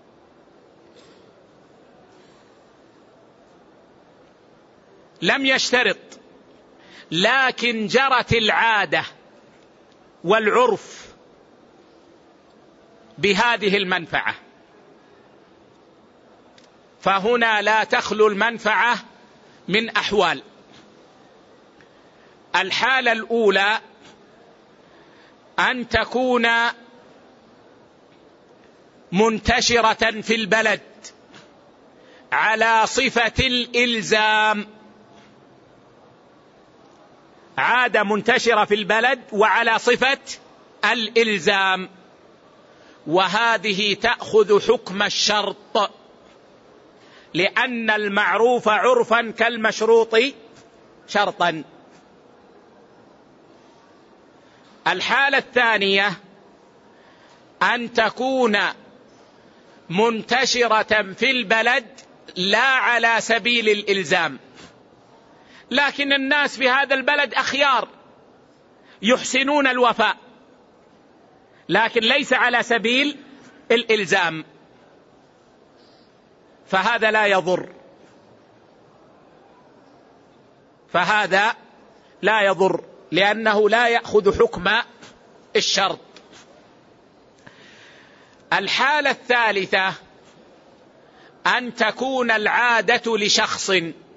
لم يشترط، لكن جرت العادة والعرف بهذه المنفعة، فهنا لا تخلو المنفعة من أحوال. الحالة الأولى أن تكون منتشرة في البلد على صفة الإلزام، عادة منتشرة في البلد وعلى صفة الإلزام، وهذه تأخذ حكم الشرط، لأن المعروف عرفا كالمشروط شرطا. الحالة الثانية أن تكون منتشرة في البلد لا على سبيل الإلزام، لكن الناس في هذا البلد أخيار يحسنون الوفاء، لكن ليس على سبيل الإلزام، فهذا لا يضر، فهذا لا يضر لأنه لا يأخذ حكم الشرط. الحالة الثالثة أن تكون العادة لشخص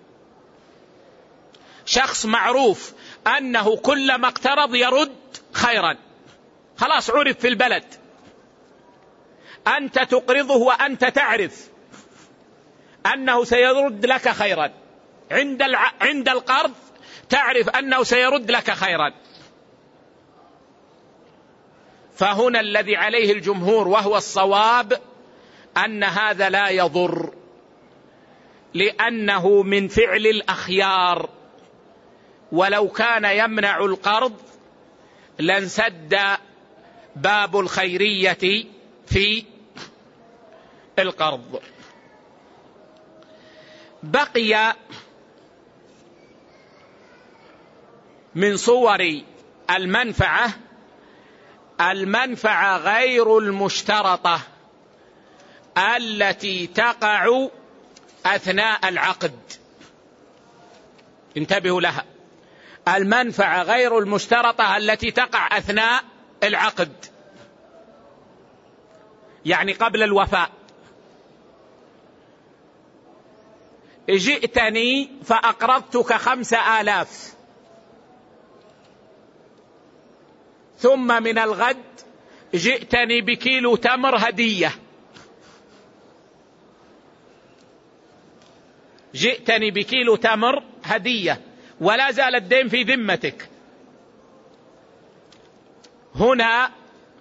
شخص معروف أنه كلما اقترض يرد خيرا، خلاص عرف في البلد، أنت تقرضه وأنت تعرف أنه سيرد لك خيرا، عند الع... عند القرض تعرف أنه سيرد لك خيرا. فهنا الذي عليه الجمهور وهو الصواب أن هذا لا يضر، لأنه من فعل الأخيار، ولو كان يمنع القرض لانسد باب الخيرية في القرض. بقي من صور المنفعة المنفعة غير المشترطة التي تقع أثناء العقد. انتبهوا لها، المنفعة غير المشترطة التي تقع أثناء العقد، يعني قبل الوفاء. جئتني فأقرضتك خمس آلاف، ثم من الغد جئتني بكيلو تمر هدية، جئتني بكيلو تمر هدية ولا زال الدين في ذمتك. هنا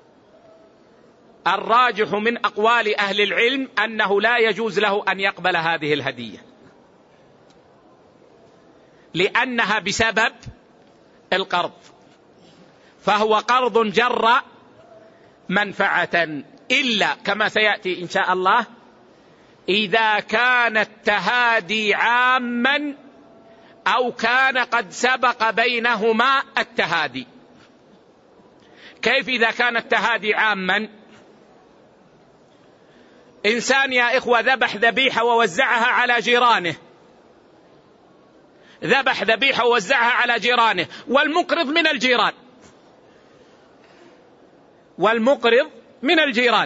الراجح من أقوال أهل العلم أنه لا يجوز له أن يقبل هذه الهدية، لأنها بسبب القرض، فهو قرض جر منفعة، إلا كما سيأتي إن شاء الله إذا كان التهادي عاما أو كان قد سبق بينهما التهادي. كيف إذا كان التهادي عاما؟ إنسان يا إخوة ذبح ذبيحة ووزعها على جيرانه، ذبح ذبيحة ووزعها على جيرانه، والمقرض من الجيران، والمقرض من الجيران.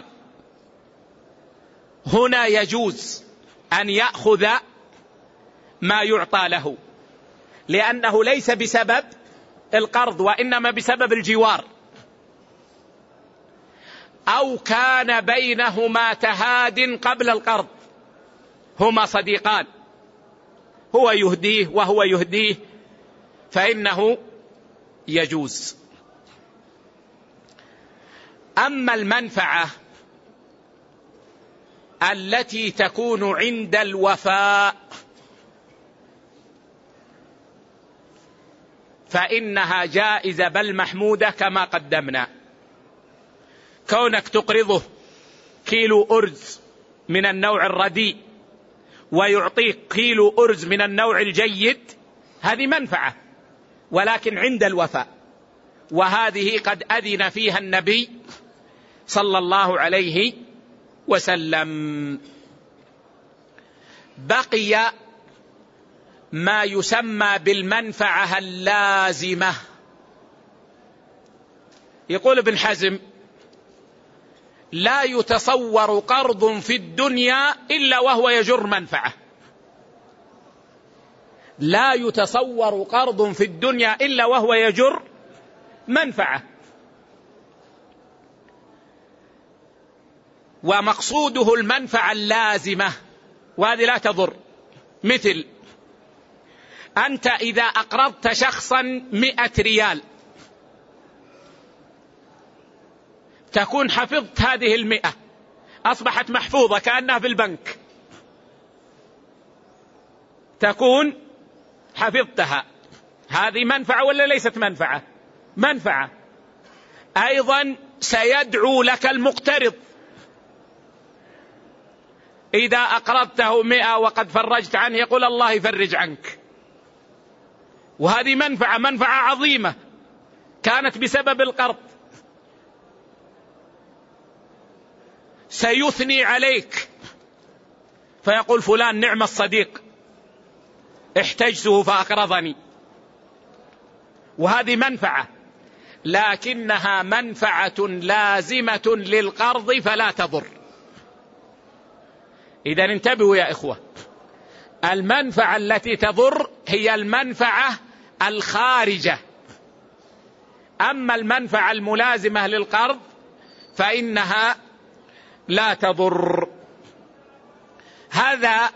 هنا يجوز أن يأخذ ما يعطى له، لأنه ليس بسبب القرض وإنما بسبب الجوار، أو كان بينهما تهاد قبل القرض، هما صديقان، هو يهديه وهو يهديه، فإنه يجوز. أما المنفعة التي تكون عند الوفاء فإنها جائزة بل محمودة كما قدمنا. كونك تقرضه كيلو أرز من النوع الرديء ويعطيك كيلو أرز من النوع الجيد، هذه منفعة ولكن عند الوفاء، وهذه قد أذن فيها النبي صلى الله عليه وسلم. بقي ما يسمى بالمنفعة اللازمة. يقول ابن حزم: لا يتصور قرض في الدنيا إلا وهو يجر منفعة. لا يتصور قرض في الدنيا إلا وهو يجر منفعة، ومقصوده المنفعة اللازمة، وهذه لا تضر. مثل أنت إذا أقرضت شخصا مئة ريال تكون حفظت هذه المئة، أصبحت محفوظة كأنها في البنك، تكون حفظتها. هذه منفعة ولا ليست منفعة؟ منفعة. أيضا سيدعو لك المقترض، إذا أقرضته مئة وقد فرجت عنه يقول الله يفرج عنك، وهذه منفعة، منفعة عظيمة كانت بسبب القرض. سيثني عليك فيقول فلان نعم الصديق احتجته فأقرضني، وهذه منفعة. لكنها منفعة لازمة للقرض فلا تضر. إذن انتبهوا يا إخوة، المنفعة التي تضر هي المنفعة الخارجة، أما المنفعة الملازمة للقرض فإنها لا تضر. هذا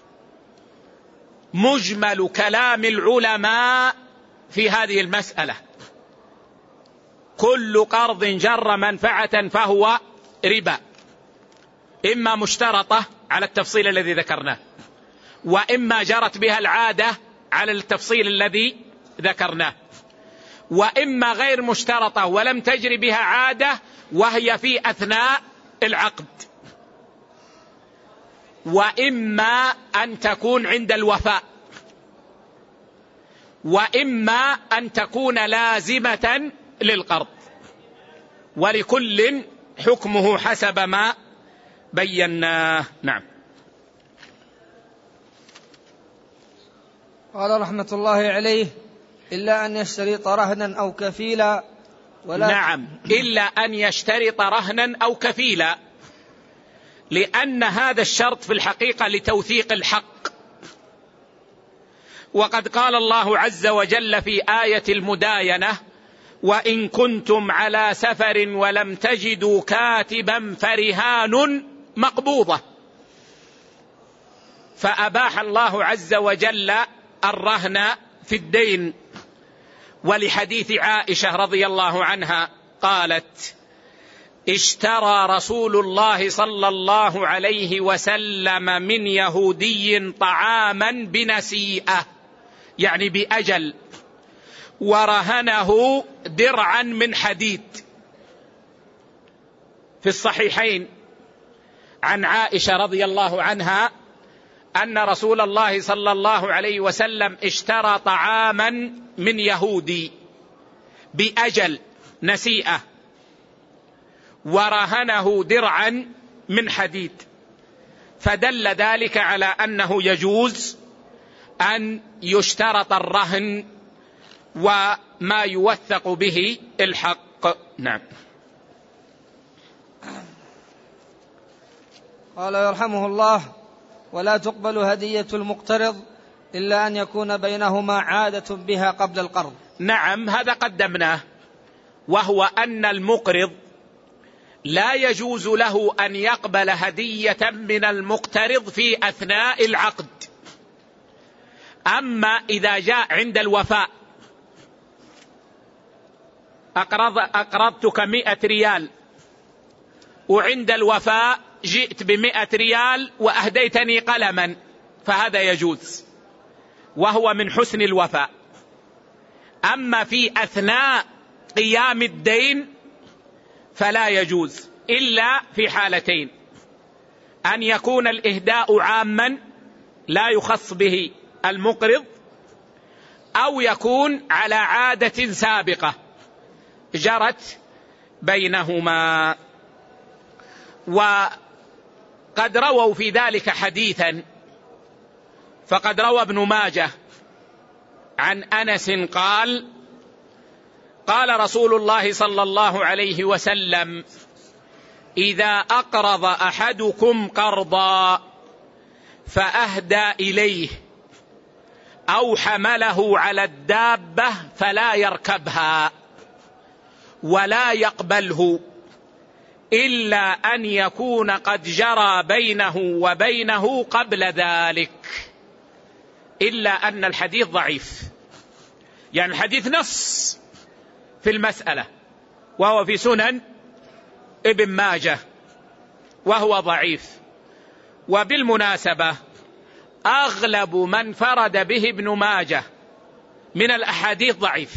مجمل كلام العلماء في هذه المسألة. كل قرض جر منفعة فهو ربا، إما مشترطة على التفصيل الذي ذكرناه، وإما جرت بها العادة على التفصيل الذي ذكرناه، وإما غير مشترطة ولم تجري بها عادة وهي في أثناء العقد، وإما أن تكون عند الوفاء، وإما أن تكون لازمة للقرض، ولكل حكمه حسب ما بيناه. نعم. قال رحمة الله عليه: إلا أن يشترط رهنا أو كفيلا ولا نعم، إلا أن يشترط رهنا أو كفيلا، لأن هذا الشرط في الحقيقة لتوثيق الحق. وقد قال الله عز وجل في آية المداينة: وإن كنتم على سفر ولم تجدوا كاتبا فرهان مقبوضة. فأباح الله عز وجل الرهن في الدين، ولحديث عائشة رضي الله عنها قالت: اشترى رسول الله صلى الله عليه وسلم من يهودي طعاما بنسيئة، يعني بأجل، ورهنه درعا من حديد. في الصحيحين عن عائشة رضي الله عنها أن رسول الله صلى الله عليه وسلم اشترى طعاما من يهودي بأجل نسيئة، ورهنه درعا من حديد، فدل ذلك على أنه يجوز أن يشترط الرهن وما يوثق به الحق. نعم. قال يرحمه الله: ولا تقبل هدية المقترض إلا أن يكون بينهما عادة بها قبل القرض. نعم، هذا قدمناه، وهو أن المقرض لا يجوز له أن يقبل هدية من المقترض في أثناء العقد. أما إذا جاء عند الوفاء: أقرض أقرضتك مئة ريال، وعند الوفاء جئت بمئة ريال وأهديتني قلما، فهذا يجوز، وهو من حسن الوفاء. أما في أثناء قيام الدين فلا يجوز، إلا في حالتين: أن يكون الإهداء عاما لا يخص به المقرض، أو يكون على عادة سابقة جرت بينهما. وقد رووا في ذلك حديثا، فقد روى ابن ماجه عن أنس قال: قال رسول الله صلى الله عليه وسلم: إذا أقرض أحدكم قرضا فأهدى إليه أو حمله على الدابة فلا يركبها ولا يقبله إلا أن يكون قد جرى بينه وبينه قبل ذلك. إلا أن الحديث ضعيف، يعني الحديث نص في المسألة، وهو في سنن ابن ماجه، وهو ضعيف. وبالمناسبة أغلب من فرد به ابن ماجه من الأحاديث ضعيف،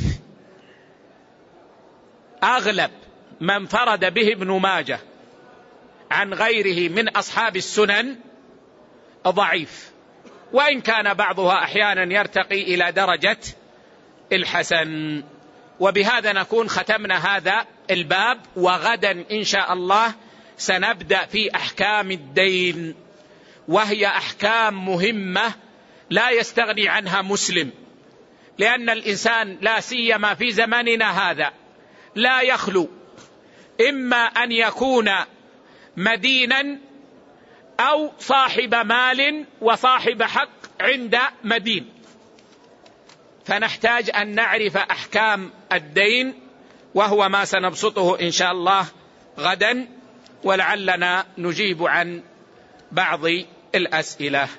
أغلب من فرد به ابن ماجه عن غيره من أصحاب السنن ضعيف، وإن كان بعضها أحيانا يرتقي إلى درجة الحسن. وبهذا نكون ختمنا هذا الباب، وغدا إن شاء الله سنبدأ في أحكام الدين، وهي أحكام مهمة لا يستغني عنها مسلم، لأن الإنسان لا سيما في زماننا هذا لا يخلو إما أن يكون مدينا أو صاحب مال وصاحب حق عند مدين، فنحتاج أن نعرف أحكام الدين، وهو ما سنبسطه إن شاء الله غدا، ولعلنا نجيب عن بعض الأسئلة.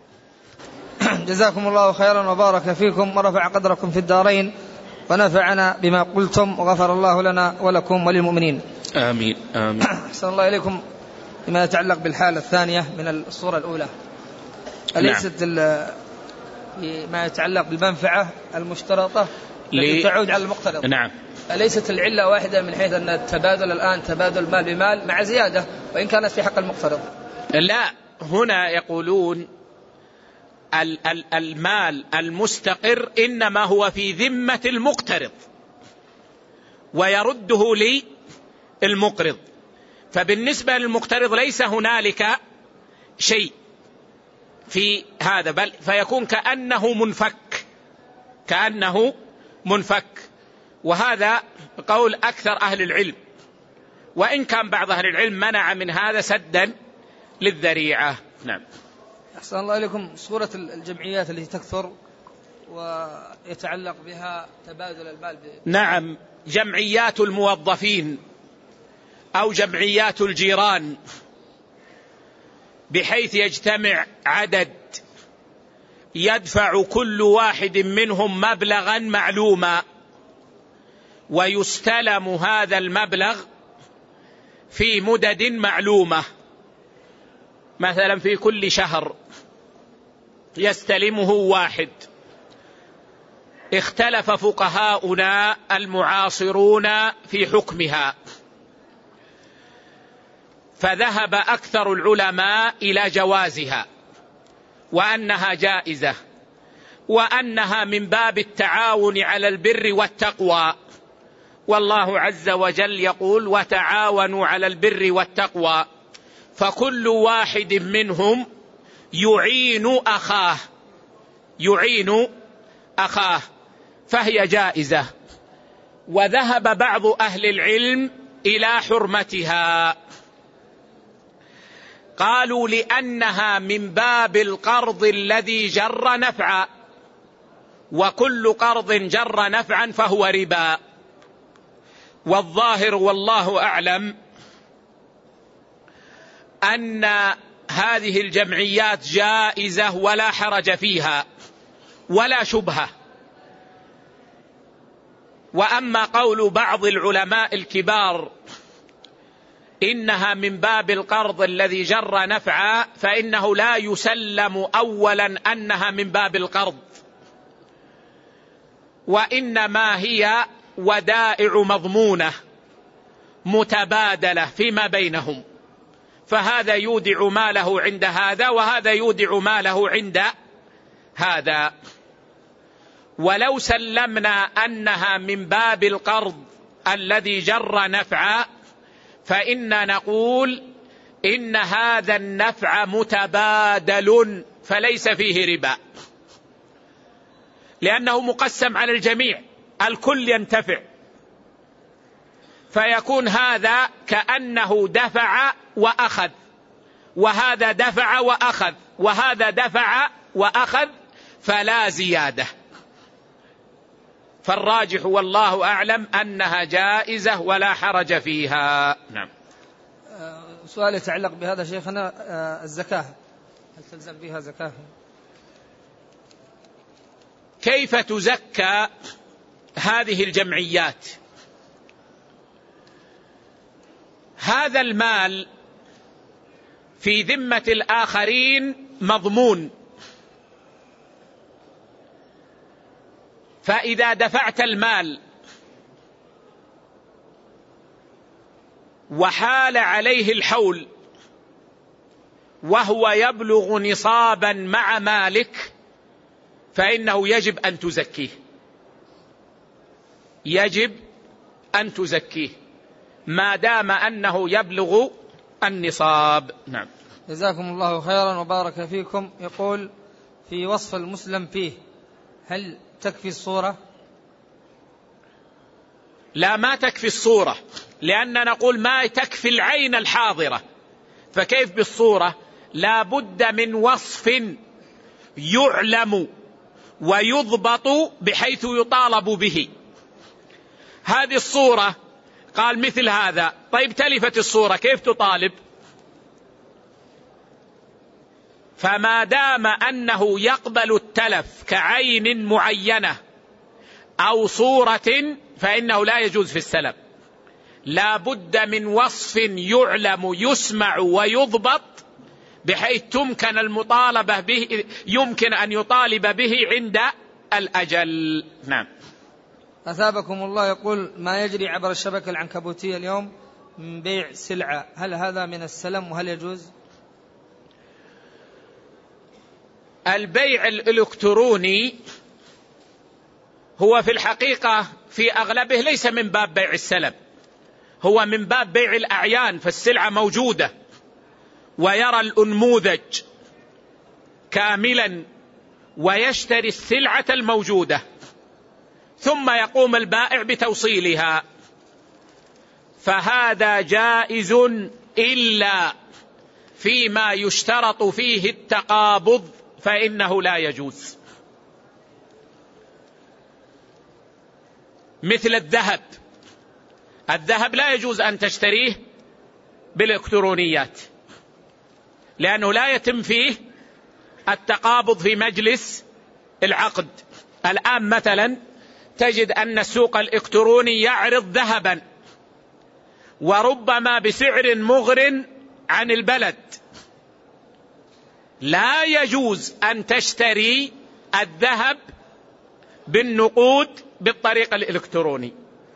جزاكم الله خيرا وبارك فيكم ورفع قدركم في الدارين، ونفعنا بما قلتم، وغفر الله لنا ولكم وللمؤمنين. آمين آمين. أحسن الله إليكم. فيما يتعلق بالحالة الثانية من الصورة الأولى، أليست نعم. ما يتعلق بالمنفعة المشترطة التي تعود على المقترض، نعم، أليست العلة واحدة من حيث أن التبادل الآن تبادل مال بمال مع زيادة وإن كانت في حق المقترض؟ لا، هنا يقولون المال المستقر إنما هو في ذمة المقترض ويرده للمقرض، فبالنسبة للمقترض ليس هنالك شيء في هذا، بل فيكون كأنه منفك كأنه منفك وهذا قول أكثر أهل العلم، وإن كان بعض أهل العلم منع من هذا سدا للذريعة. نعم. أحسن الله إليكم. صورة الجمعيات التي تكثر ويتعلق بها تبادل المال ب... نعم، جمعيات الموظفين أو جمعيات الجيران، بحيث يجتمع عدد يدفع كل واحد منهم مبلغا معلوما، ويستلم هذا المبلغ في مدد معلومة، مثلا في كل شهر يستلمه واحد. اختلف فقهاؤنا المعاصرون في حكمها، فذهب أكثر العلماء إلى جوازها وأنها جائزة، وأنها من باب التعاون على البر والتقوى، والله عز وجل يقول وتعاونوا على البر والتقوى، فكل واحد منهم يعين أخاه يعين أخاه فهي جائزة. وذهب بعض أهل العلم إلى حرمتها، قالوا لأنها من باب القرض الذي جر نفعا، وكل قرض جر نفعا فهو ربا. والظاهر والله أعلم أن هذه الجمعيات جائزة ولا حرج فيها ولا شبهة. وأما قول بعض العلماء الكبار إنها من باب القرض الذي جر نفعا، فإنه لا يسلم أولا أنها من باب القرض، وإنما هي ودائع مضمونة متبادلة فيما بينهم، فهذا يودع ماله عند هذا وهذا يودع ماله عند هذا. ولو سلمنا أنها من باب القرض الذي جر نفعا، فإن نقول إن هذا النفع متبادل فليس فيه ربا، لأنه مقسم على الجميع، الكل ينتفع، فيكون هذا كأنه دفع وأخذ، وهذا دفع وأخذ، وهذا دفع وأخذ، فلا زيادة. فالراجح والله أعلم أنها جائزة ولا حرج فيها. نعم. سؤال يتعلق بهذا شيخنا، الزكاة هل تلزم بها زكاة؟ كيف تزكى هذه الجمعيات؟ هذا المال في ذمة الآخرين مضمون، فإذا دفعت المال وحال عليه الحول وهو يبلغ نصابا مع مالك، فإنه يجب أن تزكيه يجب أن تزكيه ما دام أنه يبلغ النصاب. نعم. جزاكم الله خيرا وبارك فيكم. يقول في وصف المسلم فيه، هل تكفي الصورة؟ لا، ما تكفي الصورة، لأن نقول ما تكفي العين الحاضرة، فكيف بالصورة؟ لا بد من وصف يعلم ويضبط بحيث يطالب به. هذه الصورة قال مثل هذا، طيب تلفت الصورة كيف تطالب؟ فما دام أنه يقبل التلف كعين معينة أو صورة فإنه لا يجوز في السلم. لا بد من وصف يعلم يسمع ويضبط بحيث تمكن المطالبة به، يمكن أن يطالب به عند الأجل. نعم. أثابكم الله، يقول ما يجري عبر الشبكة العنكبوتية اليوم من بيع سلعة، هل هذا من السلم وهل يجوز؟ البيع الإلكتروني هو في الحقيقة في أغلبه ليس من باب بيع السلم، هو من باب بيع الأعيان، فالسلعة موجودة ويرى الأنموذج كاملا ويشتري السلعة الموجودة، ثم يقوم البائع بتوصيلها، فهذا جائز إلا فيما يشترط فيه التقابض فإنه لا يجوز، مثل الذهب. الذهب لا يجوز أن تشتريه بالإلكترونيات لأنه لا يتم فيه التقابض في مجلس العقد. الآن مثلا تجد أن السوق الإلكتروني يعرض ذهبا وربما بسعر مغر عن البلد، لا يجوز أن تشتري الذهب بالنقود بالطريقة الإلكتروني،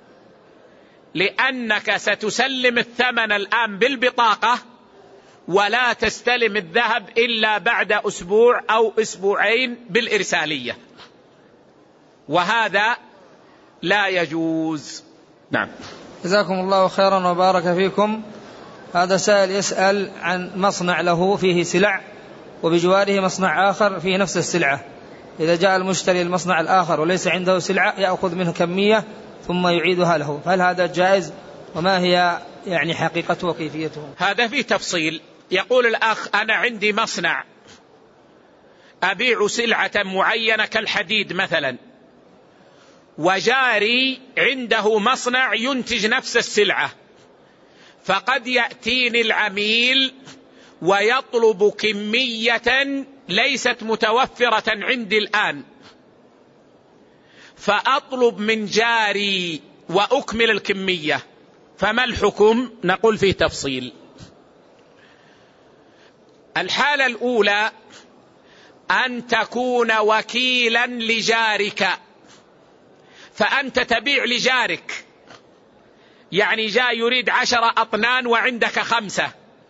لأنك ستسلم الثمن الآن بالبطاقة ولا تستلم الذهب إلا بعد أسبوع أو أسبوعين بالإرسالية، وهذا لا يجوز. نعم. جزاكم الله خيرا وبارك فيكم. هذا سائل يسأل عن مصنع له فيه سلع وبجواره مصنع آخر فيه نفس السلعة، إذا جاء المشتري المصنع الآخر وليس عنده سلعة يأخذ منه كمية ثم يعيدها له، فهل هذا جائز؟ وما هي يعني حقيقته وكيفيته؟ هذا فيه تفصيل. يقول الأخ أنا عندي مصنع أبيع سلعة معينة كالحديد مثلا، وجاري عنده مصنع ينتج نفس السلعة، فقد يأتيني العميل ويطلب كمية ليست متوفرة عندي الآن، فأطلب من جاري وأكمل الكمية، فما الحكم؟ نقول فيه تفصيل. الحالة الأولى أن تكون وكيلا لجارك، فأنت تبيع لجارك، يعني جاء يريد عشرة أطنان وعندك خمسة،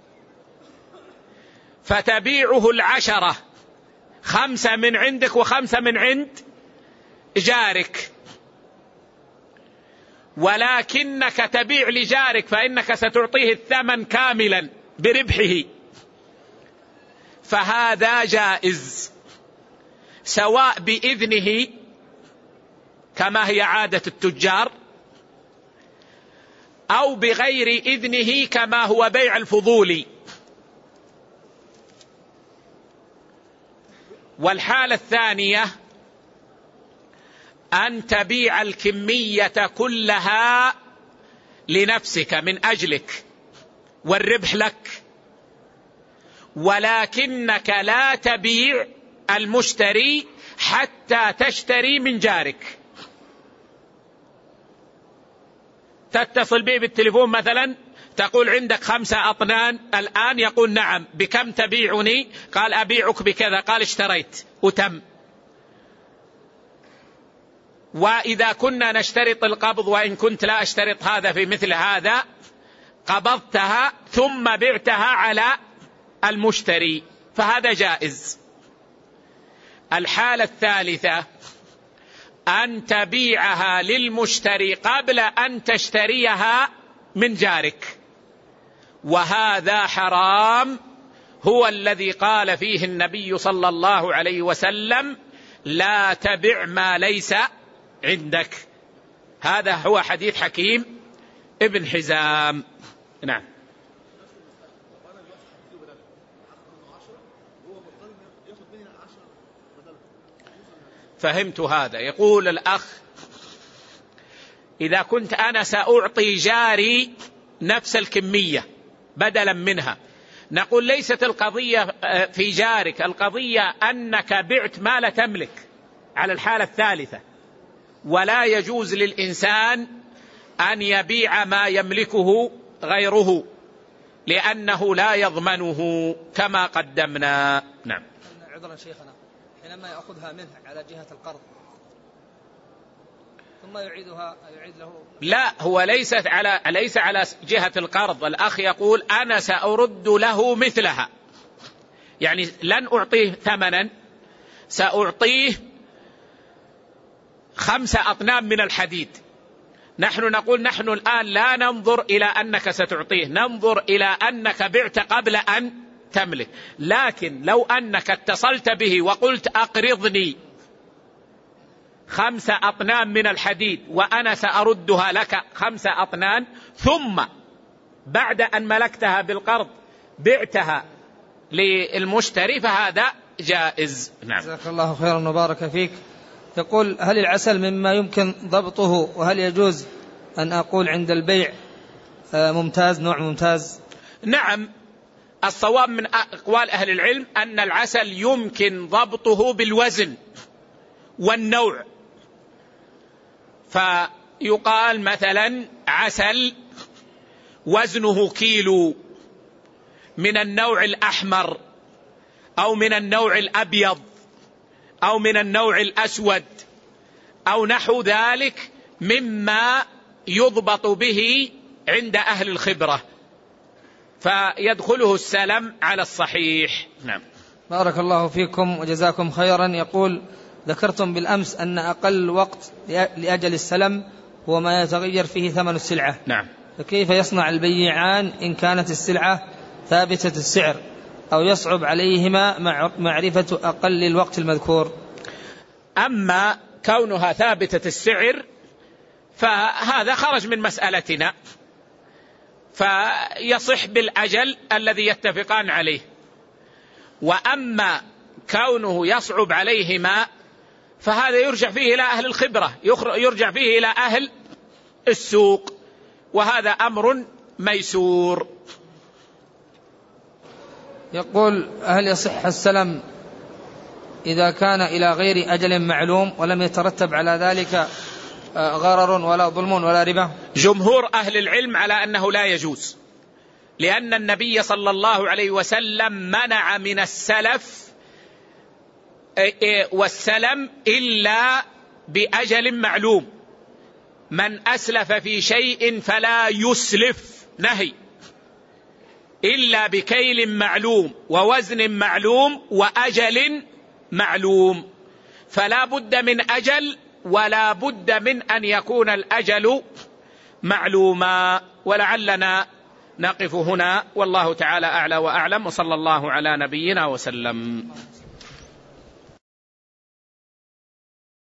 فتبيعه العشرة، خمسة من عندك وخمسة من عند جارك، ولكنك تبيع لجارك فإنك ستعطيه الثمن كاملا بربحه، فهذا جائز، سواء بإذنه كما هي عادة التجار أو بغير إذنه كما هو بيع الفضولي. والحالة الثانية أن تبيع الكمية كلها لنفسك من أجلك والربح لك، ولكنك لا تبيع المشتري حتى تشتري من جارك. تتصل به بالتليفون مثلا تقول عندك خمسة أطنان الآن، يقول نعم، بكم تبيعني؟ قال أبيعك بكذا، قال اشتريت وتم. وإذا كنا نشترط القبض وإن كنت لا أشترط هذا في مثل هذا، قبضتها ثم بعتها على المشتري، فهذا جائز. الحالة الثالثة أن تبيعها للمشتري قبل أن تشتريها من جارك، وهذا حرام، هو الذي قال فيه النبي صلى الله عليه وسلم لا تبع ما ليس عندك. هذا هو حديث حكيم ابن حزام. نعم. فهمت هذا. يقول الأخ: إذا كنت أنا سأعطي جاري نفس الكمية بدلا منها، نقول ليست القضية في جارك، القضية أنك بعت ما لا تملك على الحالة الثالثة، ولا يجوز للإنسان أن يبيع ما يملكه غيره لأنه لا يضمنه كما قدمنا. نعم. عذرا شيخنا، حينما يأخذها منه على جهة القرض ثم يعيدها يعيد له، لا، هو ليست على ليس على جهة القرض. الأخ يقول: أنا سأرد له مثلها، يعني لن أعطيه ثمنا، سأعطيه خمسة أطنان من الحديد. نحن نقول: نحن الآن لا ننظر إلى أنك ستعطيه، ننظر إلى أنك بعت قبل أن تملك. لكن لو أنك اتصلت به وقلت: أقرضني خمسة أطنان من الحديد وأنا سأردها لك خمسة أطنان، ثم بعد أن ملكتها بالقرض بعتها للمشتري، فهذا جائز. نعم. جزاك الله خيرا وبارك فيك. يقول: هل العسل مما يمكن ضبطه، وهل يجوز أن أقول عند البيع ممتاز، نوع ممتاز؟ نعم، الصواب من أقوال أهل العلم أن العسل يمكن ضبطه بالوزن والنوع، فيقال مثلا عسل وزنه كيلو من النوع الأحمر أو من النوع الأبيض أو من النوع الأسود أو نحو ذلك مما يضبط به عند أهل الخبرة، فيدخله السلم على الصحيح. نعم. بارك الله فيكم وجزاكم خيرا. يقول: ذكرتم بالأمس أن أقل وقت لأجل السلم هو ما يتغير فيه ثمن السلعة. نعم. فكيف يصنع البيعان إن كانت السلعة ثابتة السعر أو يصعب عليهما معرفة أقل الوقت المذكور؟ أما كونها ثابتة السعر فهذا خرج من مسألتنا، فيصح بالأجل الذي يتفقان عليه. وأما كونه يصعب عليهما فهذا يرجع فيه إلى أهل الخبرة، يرجع فيه إلى أهل السوق، وهذا أمر ميسور. يقول: هل يصح السلم إذا كان إلى غير أجل معلوم ولم يترتب على ذلك غرر ولا ظلم ولا ربا؟ جمهور أهل العلم على أنه لا يجوز، لأن النبي صلى الله عليه وسلم منع من السلف والسلم إلا بأجل معلوم. من أسلف في شيء فلا يسلف، نهي، إلا بكيل معلوم ووزن معلوم وأجل معلوم. فلا بد من أجل ولا بد من أن يكون الأجل معلوما. ولعلنا نقف هنا، والله تعالى أعلى وأعلم، وصلى الله على نبينا وسلم.